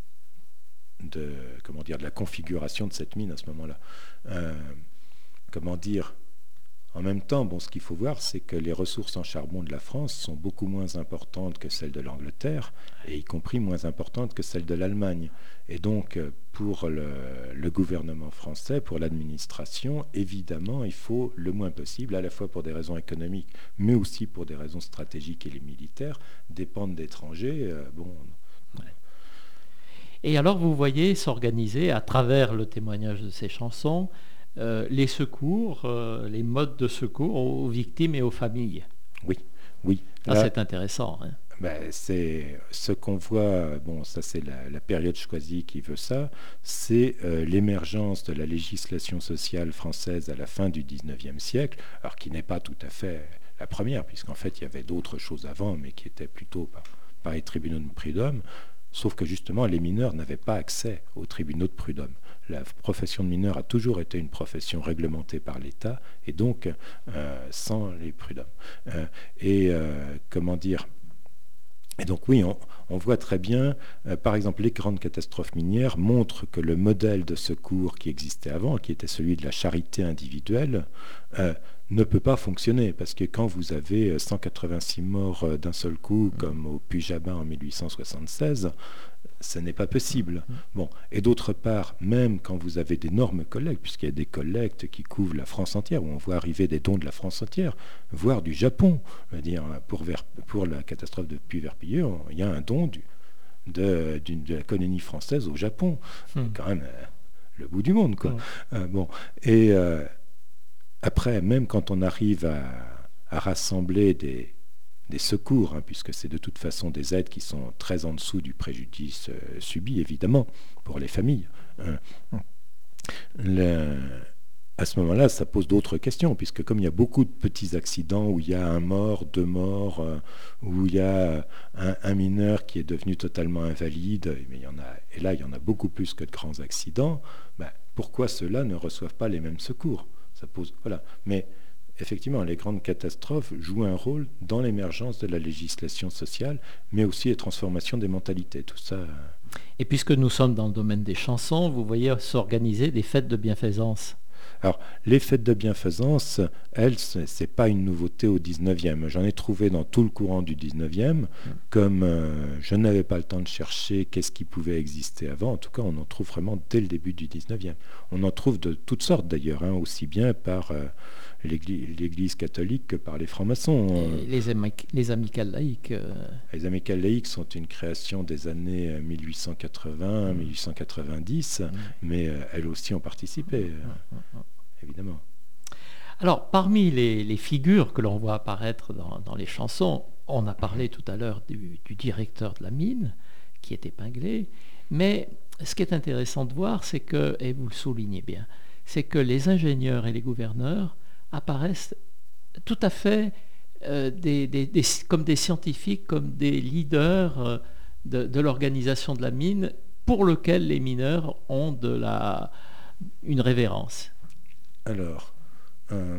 B: de, comment dire, de la configuration de cette mine à ce moment-là, euh, comment dire, en même temps, bon, ce qu'il faut voir, c'est que les ressources en charbon de la France sont beaucoup moins importantes que celles de l'Angleterre, et y compris moins importantes que celles de l'Allemagne. Et donc, pour le, le gouvernement français, pour l'administration, évidemment, il faut le moins possible, à la fois pour des raisons économiques, mais aussi pour des raisons stratégiques et les militaires, dépendre d'étrangers. Euh, bon.
A: Et alors, vous voyez s'organiser, à travers le témoignage de ces chansons, Euh, les secours, euh, les modes de secours aux victimes et aux familles.
B: Oui, oui.
A: Ça, là, c'est intéressant. Hein.
B: Ben, c'est ce qu'on voit, bon, ça c'est la, la période choisie qui veut ça, c'est euh, l'émergence de la législation sociale française à la fin du dix-neuvième siècle, alors qui n'est pas tout à fait la première, puisqu'en fait il y avait d'autres choses avant, mais qui étaient plutôt par, par les tribunaux de prud'homme, sauf que justement les mineurs n'avaient pas accès aux tribunaux de prud'homme. La profession de mineur a toujours été une profession réglementée par l'État, et donc euh, sans les prud'hommes. Euh, et euh, comment dire Et donc oui, on, on voit très bien, euh, par exemple, les grandes catastrophes minières montrent que le modèle de secours qui existait avant, qui était celui de la charité individuelle, euh, ne peut pas fonctionner, parce que quand vous avez cent quatre-vingt-six morts d'un seul coup, comme au Puy-Jabin en mille huit cent soixante-seize, ce n'est pas possible. Bon. Et d'autre part, même quand vous avez d'énormes collectes, puisqu'il y a des collectes qui couvrent la France entière, où on voit arriver des dons de la France entière, voire du Japon, je veux dire, pour, Ver, pour la catastrophe de Puy-Verpilleux, il y a un don du, de, du, de la colonie française au Japon. C'est mmh. quand même euh, le bout du monde, quoi. Mmh. Euh, bon. Et euh, après, même quand on arrive à, à rassembler des... des secours, hein, puisque c'est de toute façon des aides qui sont très en dessous du préjudice euh, subi, évidemment, pour les familles. Euh, le, à ce moment-là, ça pose d'autres questions, puisque comme il y a beaucoup de petits accidents où il y a un mort, deux morts, euh, où il y a un, un mineur qui est devenu totalement invalide, mais il y en a, et là, il y en a beaucoup plus que de grands accidents, ben, pourquoi ceux-là ne reçoivent pas les mêmes secours ? Ça pose, voilà. Mais effectivement, les grandes catastrophes jouent un rôle dans l'émergence de la législation sociale, mais aussi les transformations des mentalités, tout ça.
A: Et puisque nous sommes dans le domaine des chansons, vous voyez s'organiser des fêtes de bienfaisance.
B: Alors, les fêtes de bienfaisance, elles, ce n'est pas une nouveauté au dix-neuvième. J'en ai trouvé dans tout le courant du dix-neuvième. Comme euh, je n'avais pas le temps de chercher qu'est-ce qui pouvait exister avant, en tout cas, on en trouve vraiment dès le début du dix-neuvième. On en trouve de toutes sortes d'ailleurs, hein, aussi bien par euh, l'église, l'église catholique que par les francs-maçons.
A: Les, ami- les amicales laïques. Euh...
B: Les amicales laïques sont une création des années mille huit cent quatre-vingts, mille huit cent quatre-vingt-dix, mmh. mais euh, elles aussi ont participé. Mmh. Mmh. Évidemment.
A: Alors, parmi les, les figures que l'on voit apparaître dans, dans les chansons, on a parlé tout à l'heure du, du directeur de la mine, qui est épinglé, mais ce qui est intéressant de voir, c'est que, et vous le soulignez bien, c'est que les ingénieurs et les gouverneurs apparaissent tout à fait euh, des, des, des, comme des scientifiques, comme des leaders euh, de, de l'organisation de la mine, pour lequel les mineurs ont de la, une révérence.
B: Alors, euh,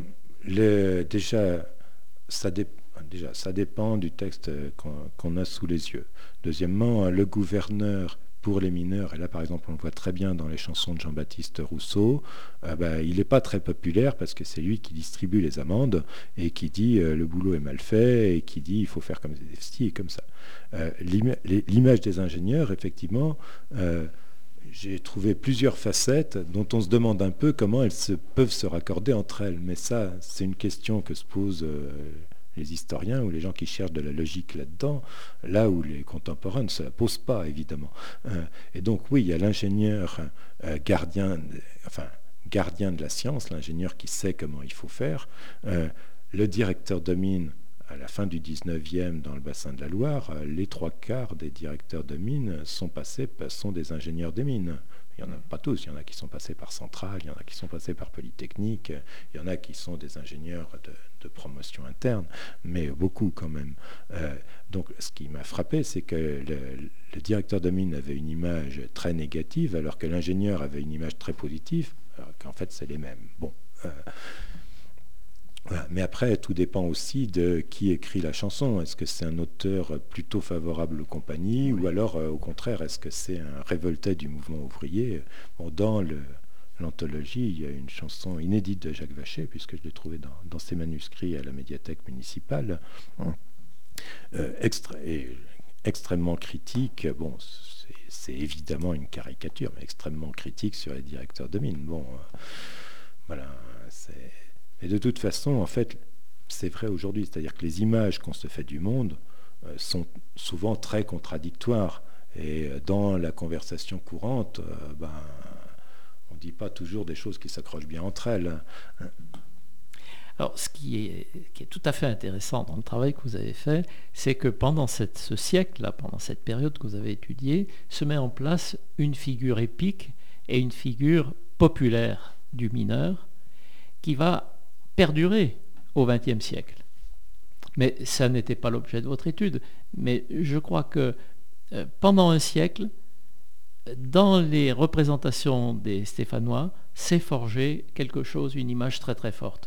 B: le, déjà, ça dé, déjà, ça dépend du texte qu'on, qu'on a sous les yeux. Deuxièmement, le gouverneur pour les mineurs, et là par exemple on le voit très bien dans les chansons de Jean-Baptiste Rousseau, euh, bah, il n'est pas très populaire parce que c'est lui qui distribue les amendes et qui dit euh, le boulot est mal fait et qui dit il faut faire comme ci et comme ça. Euh, l'ima- l'image des ingénieurs, effectivement, euh, j'ai trouvé plusieurs facettes dont on se demande un peu comment elles se, peuvent se raccorder entre elles. Mais ça, c'est une question que se posent euh, les historiens ou les gens qui cherchent de la logique là-dedans, là où les contemporains ne se la posent pas, évidemment. Euh, et donc, oui, il y a l'ingénieur euh, gardien, de, enfin, gardien de la science, l'ingénieur qui sait comment il faut faire, euh, le directeur de mine. À la fin du dix-neuvième, dans le bassin de la Loire, les trois quarts des directeurs de mines sont passés, sont des ingénieurs des mines. Il n'y en a pas tous, il y en a qui sont passés par Centrale, il y en a qui sont passés par Polytechnique, il y en a qui sont des ingénieurs de, de promotion interne, mais beaucoup quand même. Euh, donc ce qui m'a frappé, c'est que le, le directeur de mine avait une image très négative, alors que l'ingénieur avait une image très positive, alors qu'en fait c'est les mêmes. Bon. Euh, Voilà. Mais après, tout dépend aussi de qui écrit la chanson. Est-ce que c'est un auteur plutôt favorable aux compagnies, oui. ou alors, euh, au contraire, est-ce que c'est un révolté du mouvement ouvrier? Bon, dans le, l'anthologie, il y a une chanson inédite de Jacques Vacher, puisque je l'ai trouvée dans, dans ses manuscrits à la médiathèque municipale, euh, extra- et, extrêmement critique. Bon, c'est, c'est évidemment une caricature, mais extrêmement critique sur les directeurs de mine. Bon, euh, voilà, c'est... Et de toute façon, en fait, c'est vrai aujourd'hui. C'est-à-dire que les images qu'on se fait du monde euh, sont souvent très contradictoires. Et euh, dans la conversation courante, euh, ben, on ne dit pas toujours des choses qui s'accrochent bien entre elles.
A: Alors, ce qui est, qui est tout à fait intéressant dans le travail que vous avez fait, c'est que pendant cette, ce siècle-là, pendant cette période que vous avez étudiée, se met en place une figure épique et une figure populaire du mineur qui va perdurer au vingtième siècle. Mais ça n'était pas l'objet de votre étude. Mais je crois que euh, pendant un siècle, dans les représentations des Stéphanois, s'est forgé quelque chose, une image très très forte.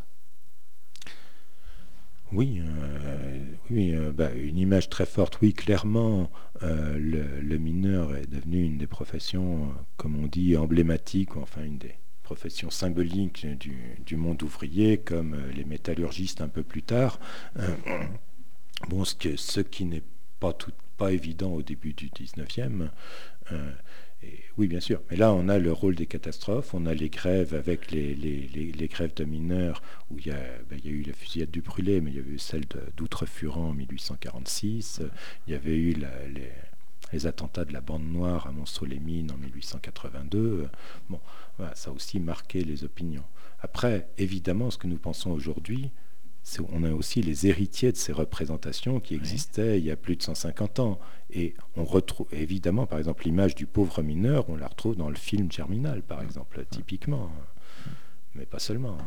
B: Oui, euh, oui euh, bah, une image très forte. Oui, clairement, euh, le, le mineur est devenu une des professions, euh, comme on dit, emblématiques, enfin une des profession symbolique du, du monde ouvrier, comme les métallurgistes un peu plus tard. Euh, bon, ce, que, ce qui n'est pas, tout, pas évident au début du dix-neuvième. Euh, et, oui, bien sûr. Mais là, on a le rôle des catastrophes, on a les grèves avec les, les, les, les grèves de mineurs, où il y, a, ben, il y a eu la fusillade du Brûlé, mais il y avait eu celle de, d'Outre-Furan en mille huit cent quarante-six, il y avait eu la, les... les attentats de la Bande Noire à Monceau-les-Mines en mille huit cent quatre-vingt-deux, bon, voilà, ça a aussi marqué les opinions. Après, évidemment, ce que nous pensons aujourd'hui, c'est on a aussi les héritiers de ces représentations qui existaient oui. il y a plus de cent cinquante ans. Et on retrouve, évidemment, par exemple, l'image du pauvre mineur, on la retrouve dans le film Germinal, par exemple, typiquement. Mais pas seulement.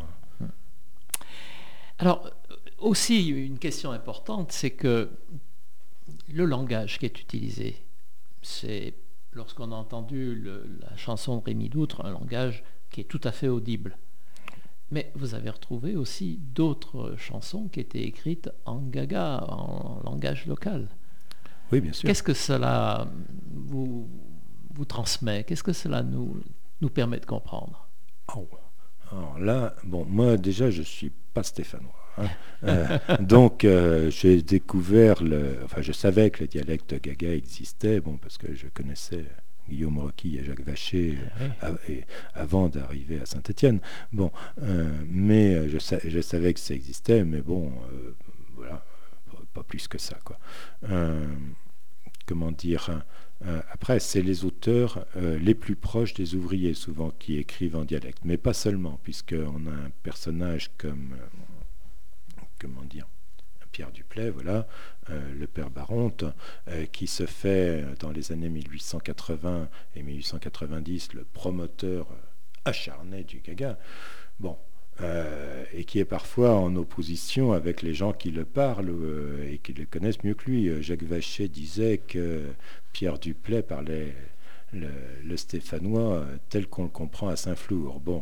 A: Alors, aussi, une question importante, c'est que le langage qui est utilisé, c'est, lorsqu'on a entendu le, la chanson de Rémy Doutre, un langage qui est tout à fait audible. Mais vous avez retrouvé aussi d'autres chansons qui étaient écrites en gaga, en langage local.
B: Oui, bien sûr.
A: Qu'est-ce que cela vous, vous transmet? Qu'est-ce que cela nous, nous permet de comprendre?
B: Oh. Alors là, bon, moi déjà, je ne suis pas stéphanois. Hein. Euh, donc, euh, j'ai découvert, le, enfin, je savais que le dialecte gaga existait, bon, parce que je connaissais Guillaume Roquille et Jacques Vacher oui. euh, et, avant d'arriver à Saint-Étienne. Bon, euh, mais je, je savais que ça existait, mais bon, euh, voilà, pas, pas plus que ça, quoi. Euh, comment dire euh, après, c'est les auteurs euh, les plus proches des ouvriers, souvent, qui écrivent en dialecte, mais pas seulement, puisqu'on a un personnage comme, euh, comment dire, Pierre Duplay, voilà, euh, le père Baronte, euh, qui se fait dans les années mille huit cent quatre-vingts et mille huit cent quatre-vingt-dix le promoteur acharné du gaga. Bon, euh, et qui est parfois en opposition avec les gens qui le parlent euh, et qui le connaissent mieux que lui. Jacques Vacher disait que Pierre Duplay parlait le, le stéphanois tel qu'on le comprend à Saint-Flour. Bon,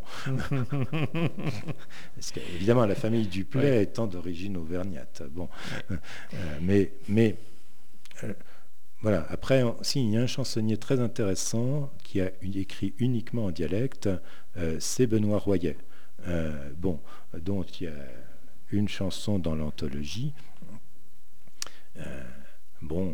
B: parce que, évidemment, la famille Duplay oui. étant d'origine auvergnate. Bon, euh, mais, mais euh, voilà. Après, si il y a un chansonnier très intéressant qui a écrit uniquement en dialecte, euh, c'est Benoît Royer. Euh, bon, donc il y a une chanson dans l'anthologie. Euh, bon,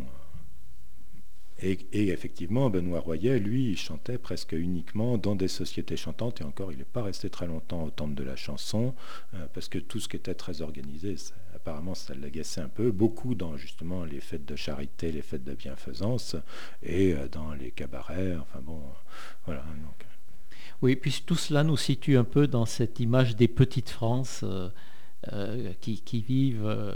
B: et, et effectivement, Benoît Royer, lui, il chantait presque uniquement dans des sociétés chantantes, et encore, il n'est pas resté très longtemps au temple de la chanson, euh, parce que tout ce qui était très organisé, ça, apparemment, ça l'agaçait un peu, beaucoup dans justement les fêtes de charité, les fêtes de bienfaisance, et euh, dans les cabarets, enfin bon, voilà, donc...
A: Oui, puis tout cela nous situe un peu dans cette image des petites France euh, euh, qui, qui vivent euh,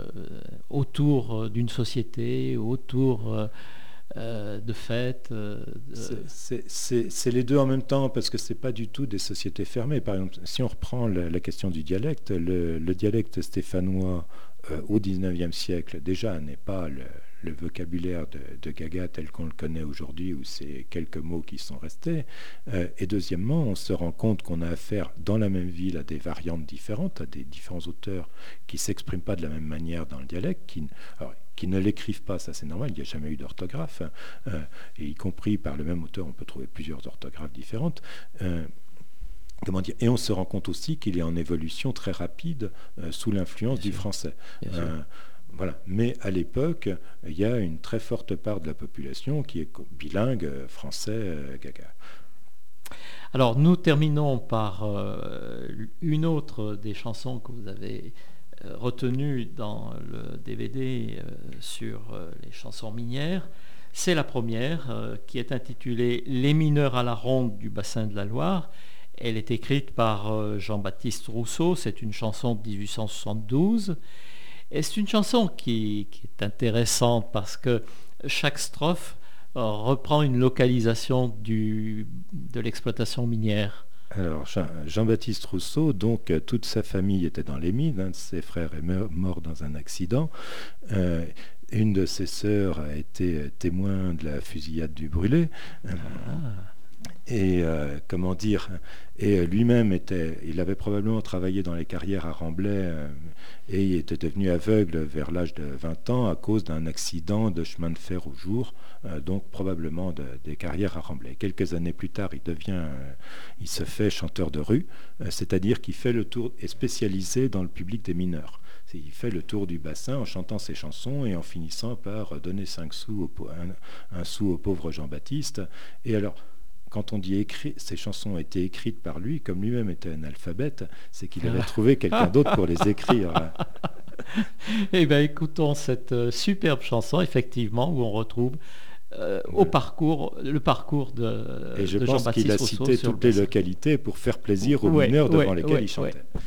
A: autour d'une société, autour euh, euh, de fêtes. Euh, de...
B: c'est, c'est, c'est les deux en même temps, parce que ce n'est pas du tout des sociétés fermées. Par exemple, si on reprend la, la question du dialecte, le, le dialecte stéphanois euh, au dix-neuvième siècle, déjà, n'est pas le... le vocabulaire de, de gaga tel qu'on le connaît aujourd'hui, où c'est quelques mots qui sont restés. Euh, et deuxièmement, on se rend compte qu'on a affaire dans la même ville à des variantes différentes, à des différents auteurs qui ne s'expriment pas de la même manière dans le dialecte, qui, alors, qui ne l'écrivent pas, ça c'est normal, il n'y a jamais eu d'orthographe, hein, euh, et y compris par le même auteur, on peut trouver plusieurs orthographes différentes. Euh, Comment dire, et on se rend compte aussi qu'il est en évolution très rapide euh, sous l'influence Bien du sûr. français. Euh, Voilà. Mais à l'époque, il y a une très forte part de la population qui est bilingue français-gaga.
A: Alors nous terminons par euh, une autre des chansons que vous avez euh, retenues dans le D V D euh, sur euh, les chansons minières. C'est la première euh, qui est intitulée « Les mineurs à la ronde du bassin de la Loire ». Elle est écrite par euh, Jean-Baptiste Rousseau, c'est une chanson de dix-huit cent soixante-douze. Et c'est une chanson qui, qui est intéressante parce que chaque strophe euh, reprend une localisation du, de l'exploitation minière.
B: Alors, Jean-Baptiste Rousseau, donc toute sa famille était dans les mines, un de ses frères est mort dans un accident. Euh, une de ses sœurs a été témoin de la fusillade du Brûlé. Ah. Et euh, comment dire, et lui-même était, il avait probablement travaillé dans les carrières à Remblai euh, et il était devenu aveugle vers l'âge de vingt ans à cause d'un accident de chemin de fer au jour, euh, donc probablement de, des carrières à Remblai. Quelques années plus tard, il devient, euh, il se fait chanteur de rue, euh, c'est-à-dire qu'il fait le tour, est spécialisé dans le public des mineurs. Il fait le tour du bassin en chantant ses chansons et en finissant par donner cinq sous au, un, un sou au pauvre Jean-Baptiste. Et alors, quand on dit écrit, ces chansons ont été écrites par lui, comme lui-même était analphabète, c'est qu'il avait trouvé quelqu'un d'autre pour les écrire.
A: Eh bien, écoutons cette euh, superbe chanson, effectivement, où on retrouve euh, au ouais. parcours, le parcours de,
B: Et je
A: de
B: pense
A: Jean-Baptiste
B: qu'il a
A: Rousseau
B: cité toutes les localités pour faire plaisir aux
A: ouais,
B: mineurs devant
A: ouais,
B: lesquels
A: ouais,
B: il chantait.
A: Ouais.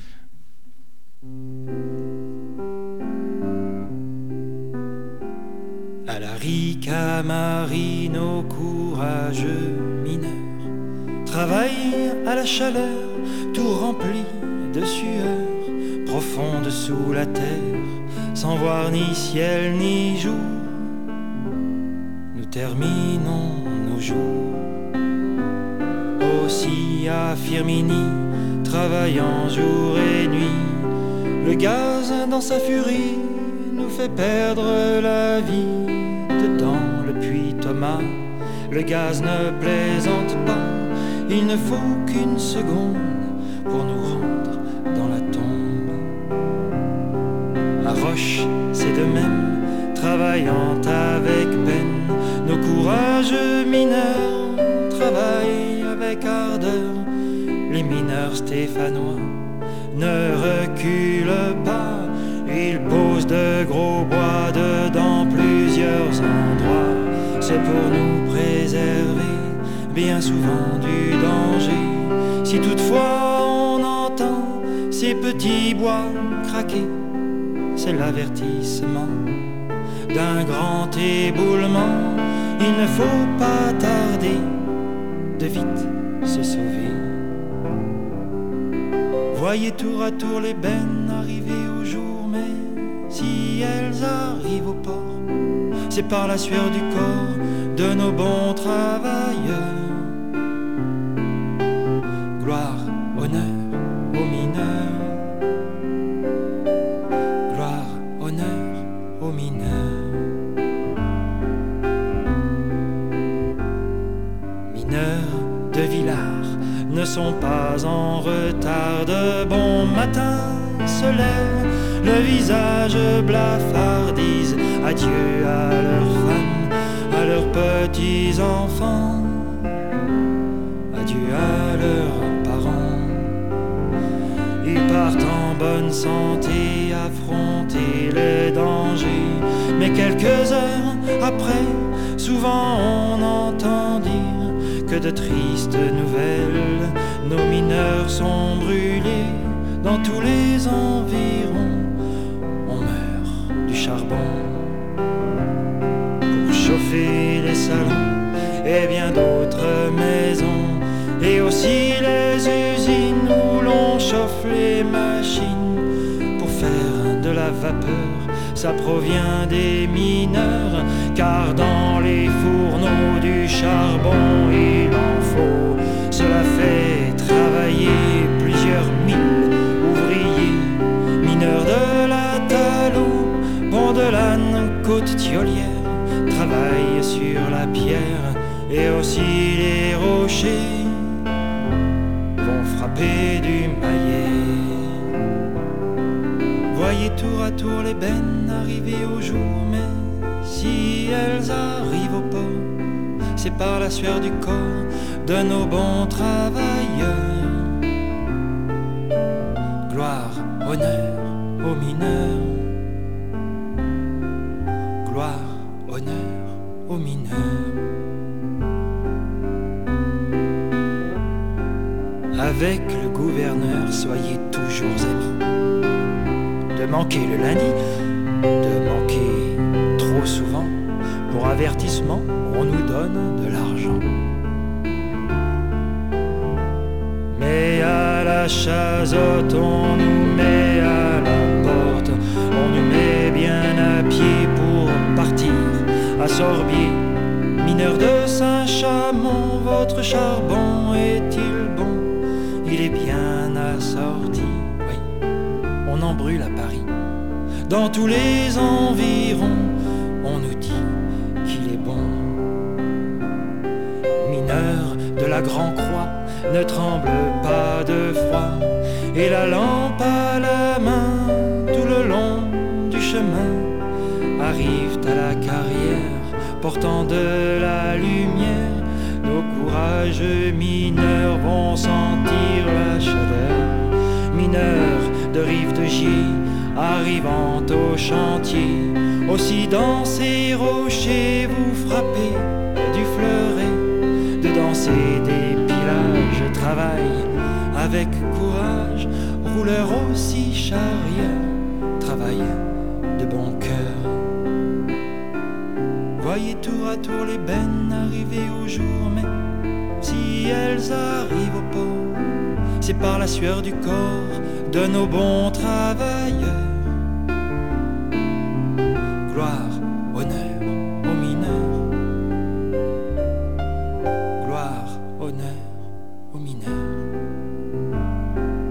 D: À la rica marine, au courageux mineurs, travaillent à la chaleur, tout rempli de sueur, profonde sous la terre, sans voir ni ciel ni jour. Nous terminons nos jours. Aussi à Firminy, travaillant jour et nuit. Le gaz dans sa furie nous fait perdre la vie. Dedans le puits Thomas, le gaz ne plaisante pas. Il ne faut qu'une seconde pour nous rendre dans la tombe. À Roche, c'est de même, travaillant avec peine. Nos courageux mineurs travaillent avec ardeur. Les mineurs stéphanois ne reculent pas. Ils posent de gros bois dedans plusieurs endroits. C'est pour nous préserver bien souvent du danger. Si toutefois on entend ces petits bois craquer, c'est l'avertissement d'un grand éboulement. Il ne faut pas tarder de vite se sauver. Voyez tour à tour les bennes arriver au jour, mais si elles arrivent au port, c'est par la sueur du corps de nos bons travailleurs. Gloire, honneur aux mineurs. Gloire, honneur aux mineurs. Mineurs de Villars ne sont pas en retard. De bon matin se lèvent, le visage blafard, disent adieu à leurs femmes, à leurs petits-enfants, adieu à leurs parents. Ils partent en bonne santé, affronter les dangers. Mais quelques heures après, souvent on entend dire que de tristes nouvelles, nos mineurs sont brûlés dans tous les environs. On meurt du charbon pour chauffer les salons et bien d'autres maisons, et aussi les usines où l'on chauffe les machines pour faire de la vapeur. Ça provient des mineurs, car dans les fourneaux du charbon il en faut. Cela fait travailler plusieurs mille ouvriers, mineurs de la Talou, Pont-de-l'Âne, Côte-Thiolière, travaillent sur la pierre, et aussi les rochers vont frapper du maillet. Voyez tour à tour les bennes arriver au jour, mais si elles arrivent au port, c'est par la sueur du corps de nos bons travailleurs. Gloire, honneur aux mineurs. Gloire, honneur aux mineurs. Avec le gouverneur, soyez toujours amis. De manquer le lundi, de manquer trop souvent, pour avertissement, on nous donne de l'argent. Mais à la chazotte, on nous met à la porte, on nous met bien à pied pour partir à Sorbier. Mineur de Saint-Chamond, votre charbon est-il bon? Il est bien assorti, oui, on en brûle à Paris. Dans tous les environs, on nous dit qu'il est bon. Mineur de la Grand-Croix, ne tremble pas de froid, et la lampe à la main, tout le long du chemin, arrivent à la carrière, portant de la lumière. Nos courageux mineurs vont sentir la chaleur. Mineurs de Rive de Gier, arrivant au chantier, aussi dans ces rochers vous frappez du fleuret. De danser des pillages, travaille avec courage, rouleur aussi charrière, travaille de bon cœur. Voyez tour à tour les bennes arriver au jour, mais si elles arrivent au port, c'est par la sueur du corps de nos bons travailleurs. Gloire, honneur aux mineurs. Gloire, honneur aux mineurs.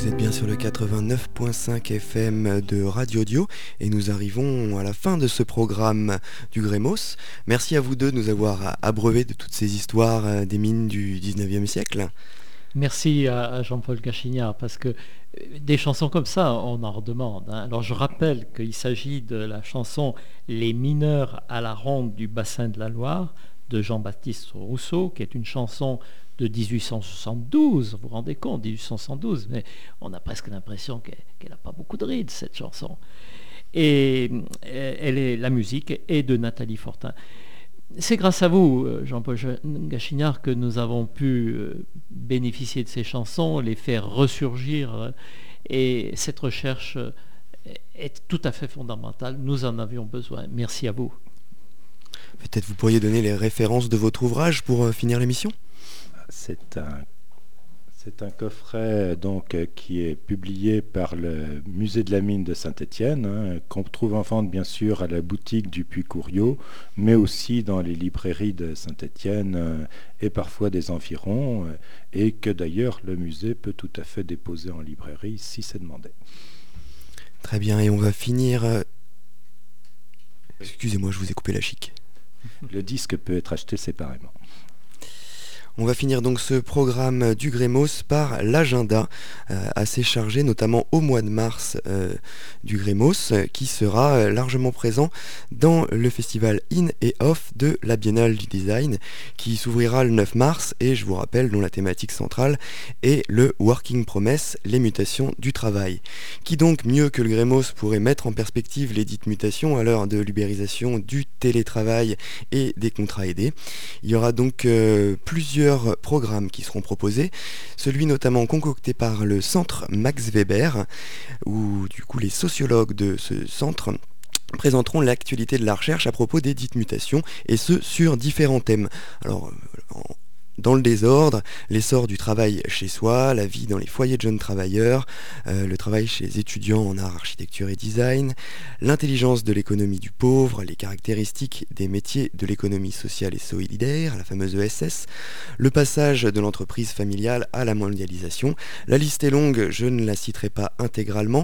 E: êtes bien sur le quatre-vingt-neuf point cinq F M de Radio Dio et nous arrivons à la fin de ce programme du Grémos. Merci à vous deux de nous avoir abreuvés de toutes ces histoires des mines du dix-neuvième siècle.
A: Merci à Jean-Paul Gachignard, parce que des chansons comme ça, on en redemande. Hein. Alors je rappelle qu'il s'agit de la chanson « Les mineurs à la ronde du bassin de la Loire » de Jean-Baptiste Rousseau, qui est une chanson de dix-huit cent soixante-douze, vous vous rendez compte, dix-huit cent soixante-douze, mais on a presque l'impression qu'elle n'a pas beaucoup de rides, cette chanson. Et elle est, la musique est de Nathalie Fortin. C'est grâce à vous, Jean-Paul Gachignard, que nous avons pu bénéficier de ces chansons, les faire ressurgir, et cette recherche est tout à fait fondamentale. Nous en avions besoin. Merci à vous.
E: Peut-être vous pourriez donner les références de votre ouvrage pour euh, finir l'émission ?
B: C'est un, c'est un coffret donc, qui est publié par le musée de la mine de Saint-Étienne, hein, qu'on trouve en vente bien sûr à la boutique du Puy-Couriot, mais aussi dans les librairies de Saint-Étienne euh, et parfois des environs, euh, et que d'ailleurs le musée peut tout à fait déposer en librairie si c'est demandé.
E: Très bien, et on va finir... Euh... Excusez-moi, je vous ai coupé la chic.
B: Le disque peut être acheté séparément.
E: On va finir donc ce programme du Grémos par l'agenda euh, assez chargé, notamment au mois de mars euh, du Grémos, euh, qui sera euh, largement présent dans le festival In et Off de la Biennale du Design, qui s'ouvrira le neuf mars, et je vous rappelle dont la thématique centrale est le Working Promise, les mutations du travail. Qui donc mieux que le Grémos pourrait mettre en perspective les dites mutations à l'heure de l'ubérisation du télétravail et des contrats aidés. Il y aura donc euh, plusieurs programmes qui seront proposés, celui notamment concocté par le centre Max Weber, où du coup les sociologues de ce centre présenteront l'actualité de la recherche à propos des dites mutations, et ce sur différents thèmes. Alors, en Dans le désordre, l'essor du travail chez soi, la vie dans les foyers de jeunes travailleurs, euh, le travail chez les étudiants en art, architecture et design, l'intelligence de l'économie du pauvre, les caractéristiques des métiers de l'économie sociale et solidaire, la fameuse E S S, le passage de l'entreprise familiale à la mondialisation. La liste est longue, je ne la citerai pas intégralement,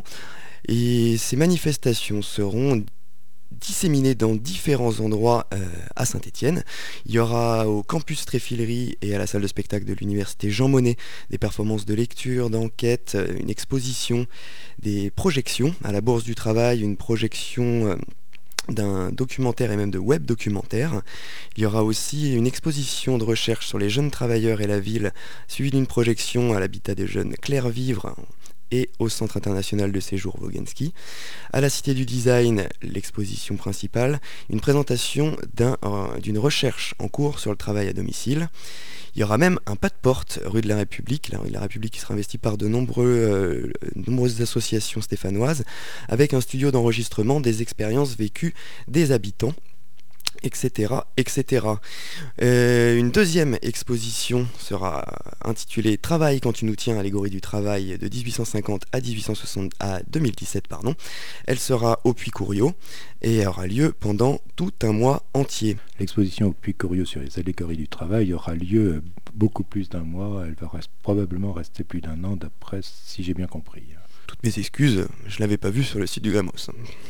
E: et ces manifestations seront disséminés dans différents endroits euh, à Saint-Étienne. Il y aura au campus Tréfilerie et à la salle de spectacle de l'université Jean Monnet des performances de lecture, d'enquête, une exposition, des projections à la Bourse du Travail, une projection euh, d'un documentaire et même de web documentaire. Il y aura aussi une exposition de recherche sur les jeunes travailleurs et la ville, suivie d'une projection à l'habitat des jeunes Claire Vivre et au Centre international de séjour Vogensky. À la Cité du Design, l'exposition principale, une présentation d'un, euh, d'une recherche en cours sur le travail à domicile. Il y aura même un pas de porte rue de la République, la rue de la République qui sera investie par de nombreux, euh, nombreuses associations stéphanoises, avec un studio d'enregistrement des expériences vécues des habitants, et cetera, et cetera. Euh, une deuxième exposition sera intitulée « Travail quand tu nous tiens, allégorie du travail » de dix-huit cent cinquante à, dix-huit cent soixante, à deux mille dix-sept. Pardon. Elle sera au Puy-Couriot et aura lieu pendant tout un mois entier.
B: L'exposition au Puy-Couriot sur les allégories du travail aura lieu beaucoup plus d'un mois. Elle va rest- probablement rester plus d'un an, d'après si j'ai bien compris.
E: Toutes mes excuses, je ne l'avais pas vu sur le site du Grémos.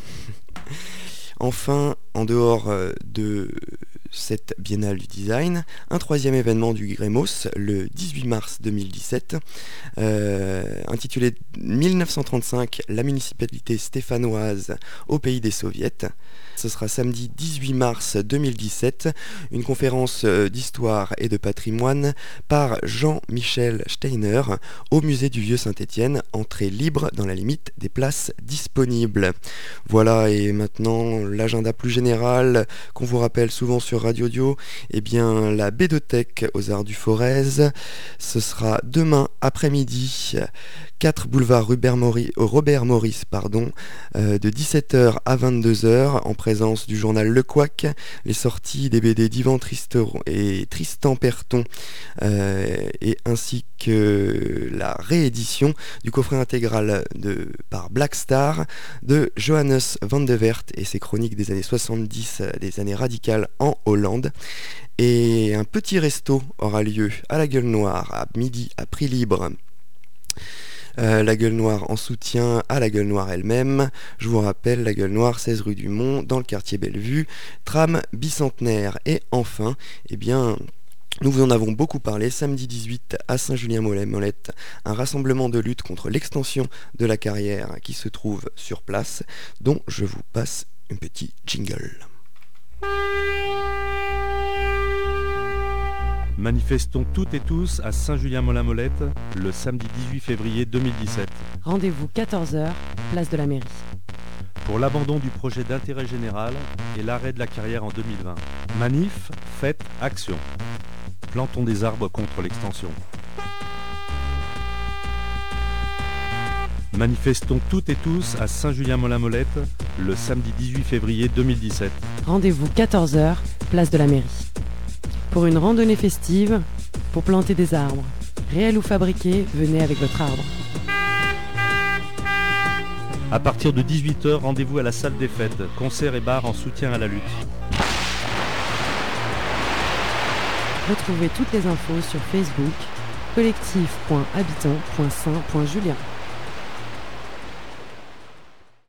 E: Enfin, en dehors de cette Biennale du Design, un troisième événement du Grémos, le dix-huit mars deux mille dix-sept, euh, intitulé mille neuf cent trente-cinq, la municipalité stéphanoise au pays des soviets. Ce sera samedi dix-huit mars deux mille dix-sept, une conférence d'histoire et de patrimoine par Jean-Michel Steiner au musée du Vieux Saint-Étienne, entrée libre dans la limite des places disponibles. Voilà, et maintenant l'agenda plus général qu'on vous rappelle souvent sur Radio Dio, eh bien la Bédothèque aux Arts du Forez, ce sera demain après-midi, quatre boulevard Robert Maurice, Robert Maurice pardon, euh, de dix-sept heures à vingt-deux heures, en présence du journal Le Couac, les sorties des B D d'Yvan Tristeron et Tristan Perton, euh, et ainsi que la réédition du coffret intégral de, par Black Star de Johannes van de Wert et ses chroniques des années soixante-dix, des années radicales en Hollande. Et un petit resto aura lieu à la Gueule Noire à midi à prix libre Euh, la Gueule Noire en soutien à la Gueule Noire elle-même. Je vous rappelle, la Gueule Noire, seize rue du Mont, dans le quartier Bellevue, tram bicentenaire. Et enfin, eh bien... nous vous en avons beaucoup parlé, samedi dix-huit à Saint-Julien-Molette, un rassemblement de lutte contre l'extension de la carrière qui se trouve sur place, dont je vous passe un petit jingle.
F: Manifestons toutes et tous à Saint-Julien-Molette le samedi dix-huit février deux mille dix-sept.
G: Rendez-vous quatorze heures, place de la mairie.
F: Pour l'abandon du projet d'intérêt général et l'arrêt de la carrière en deux mille vingt. Manif, fête, action. Plantons des arbres contre l'extension. Manifestons toutes et tous à Saint-Julien-Molette le samedi dix-huit février deux mille dix-sept.
G: Rendez-vous quatorze heures, place de la mairie. Pour une randonnée festive, pour planter des arbres. Réels ou fabriqués, venez avec votre arbre.
F: À partir de dix-huit heures, rendez-vous à la salle des fêtes, concerts et bars en soutien à la lutte.
G: Retrouvez toutes les infos sur Facebook, collectif point habitant point saint point julien.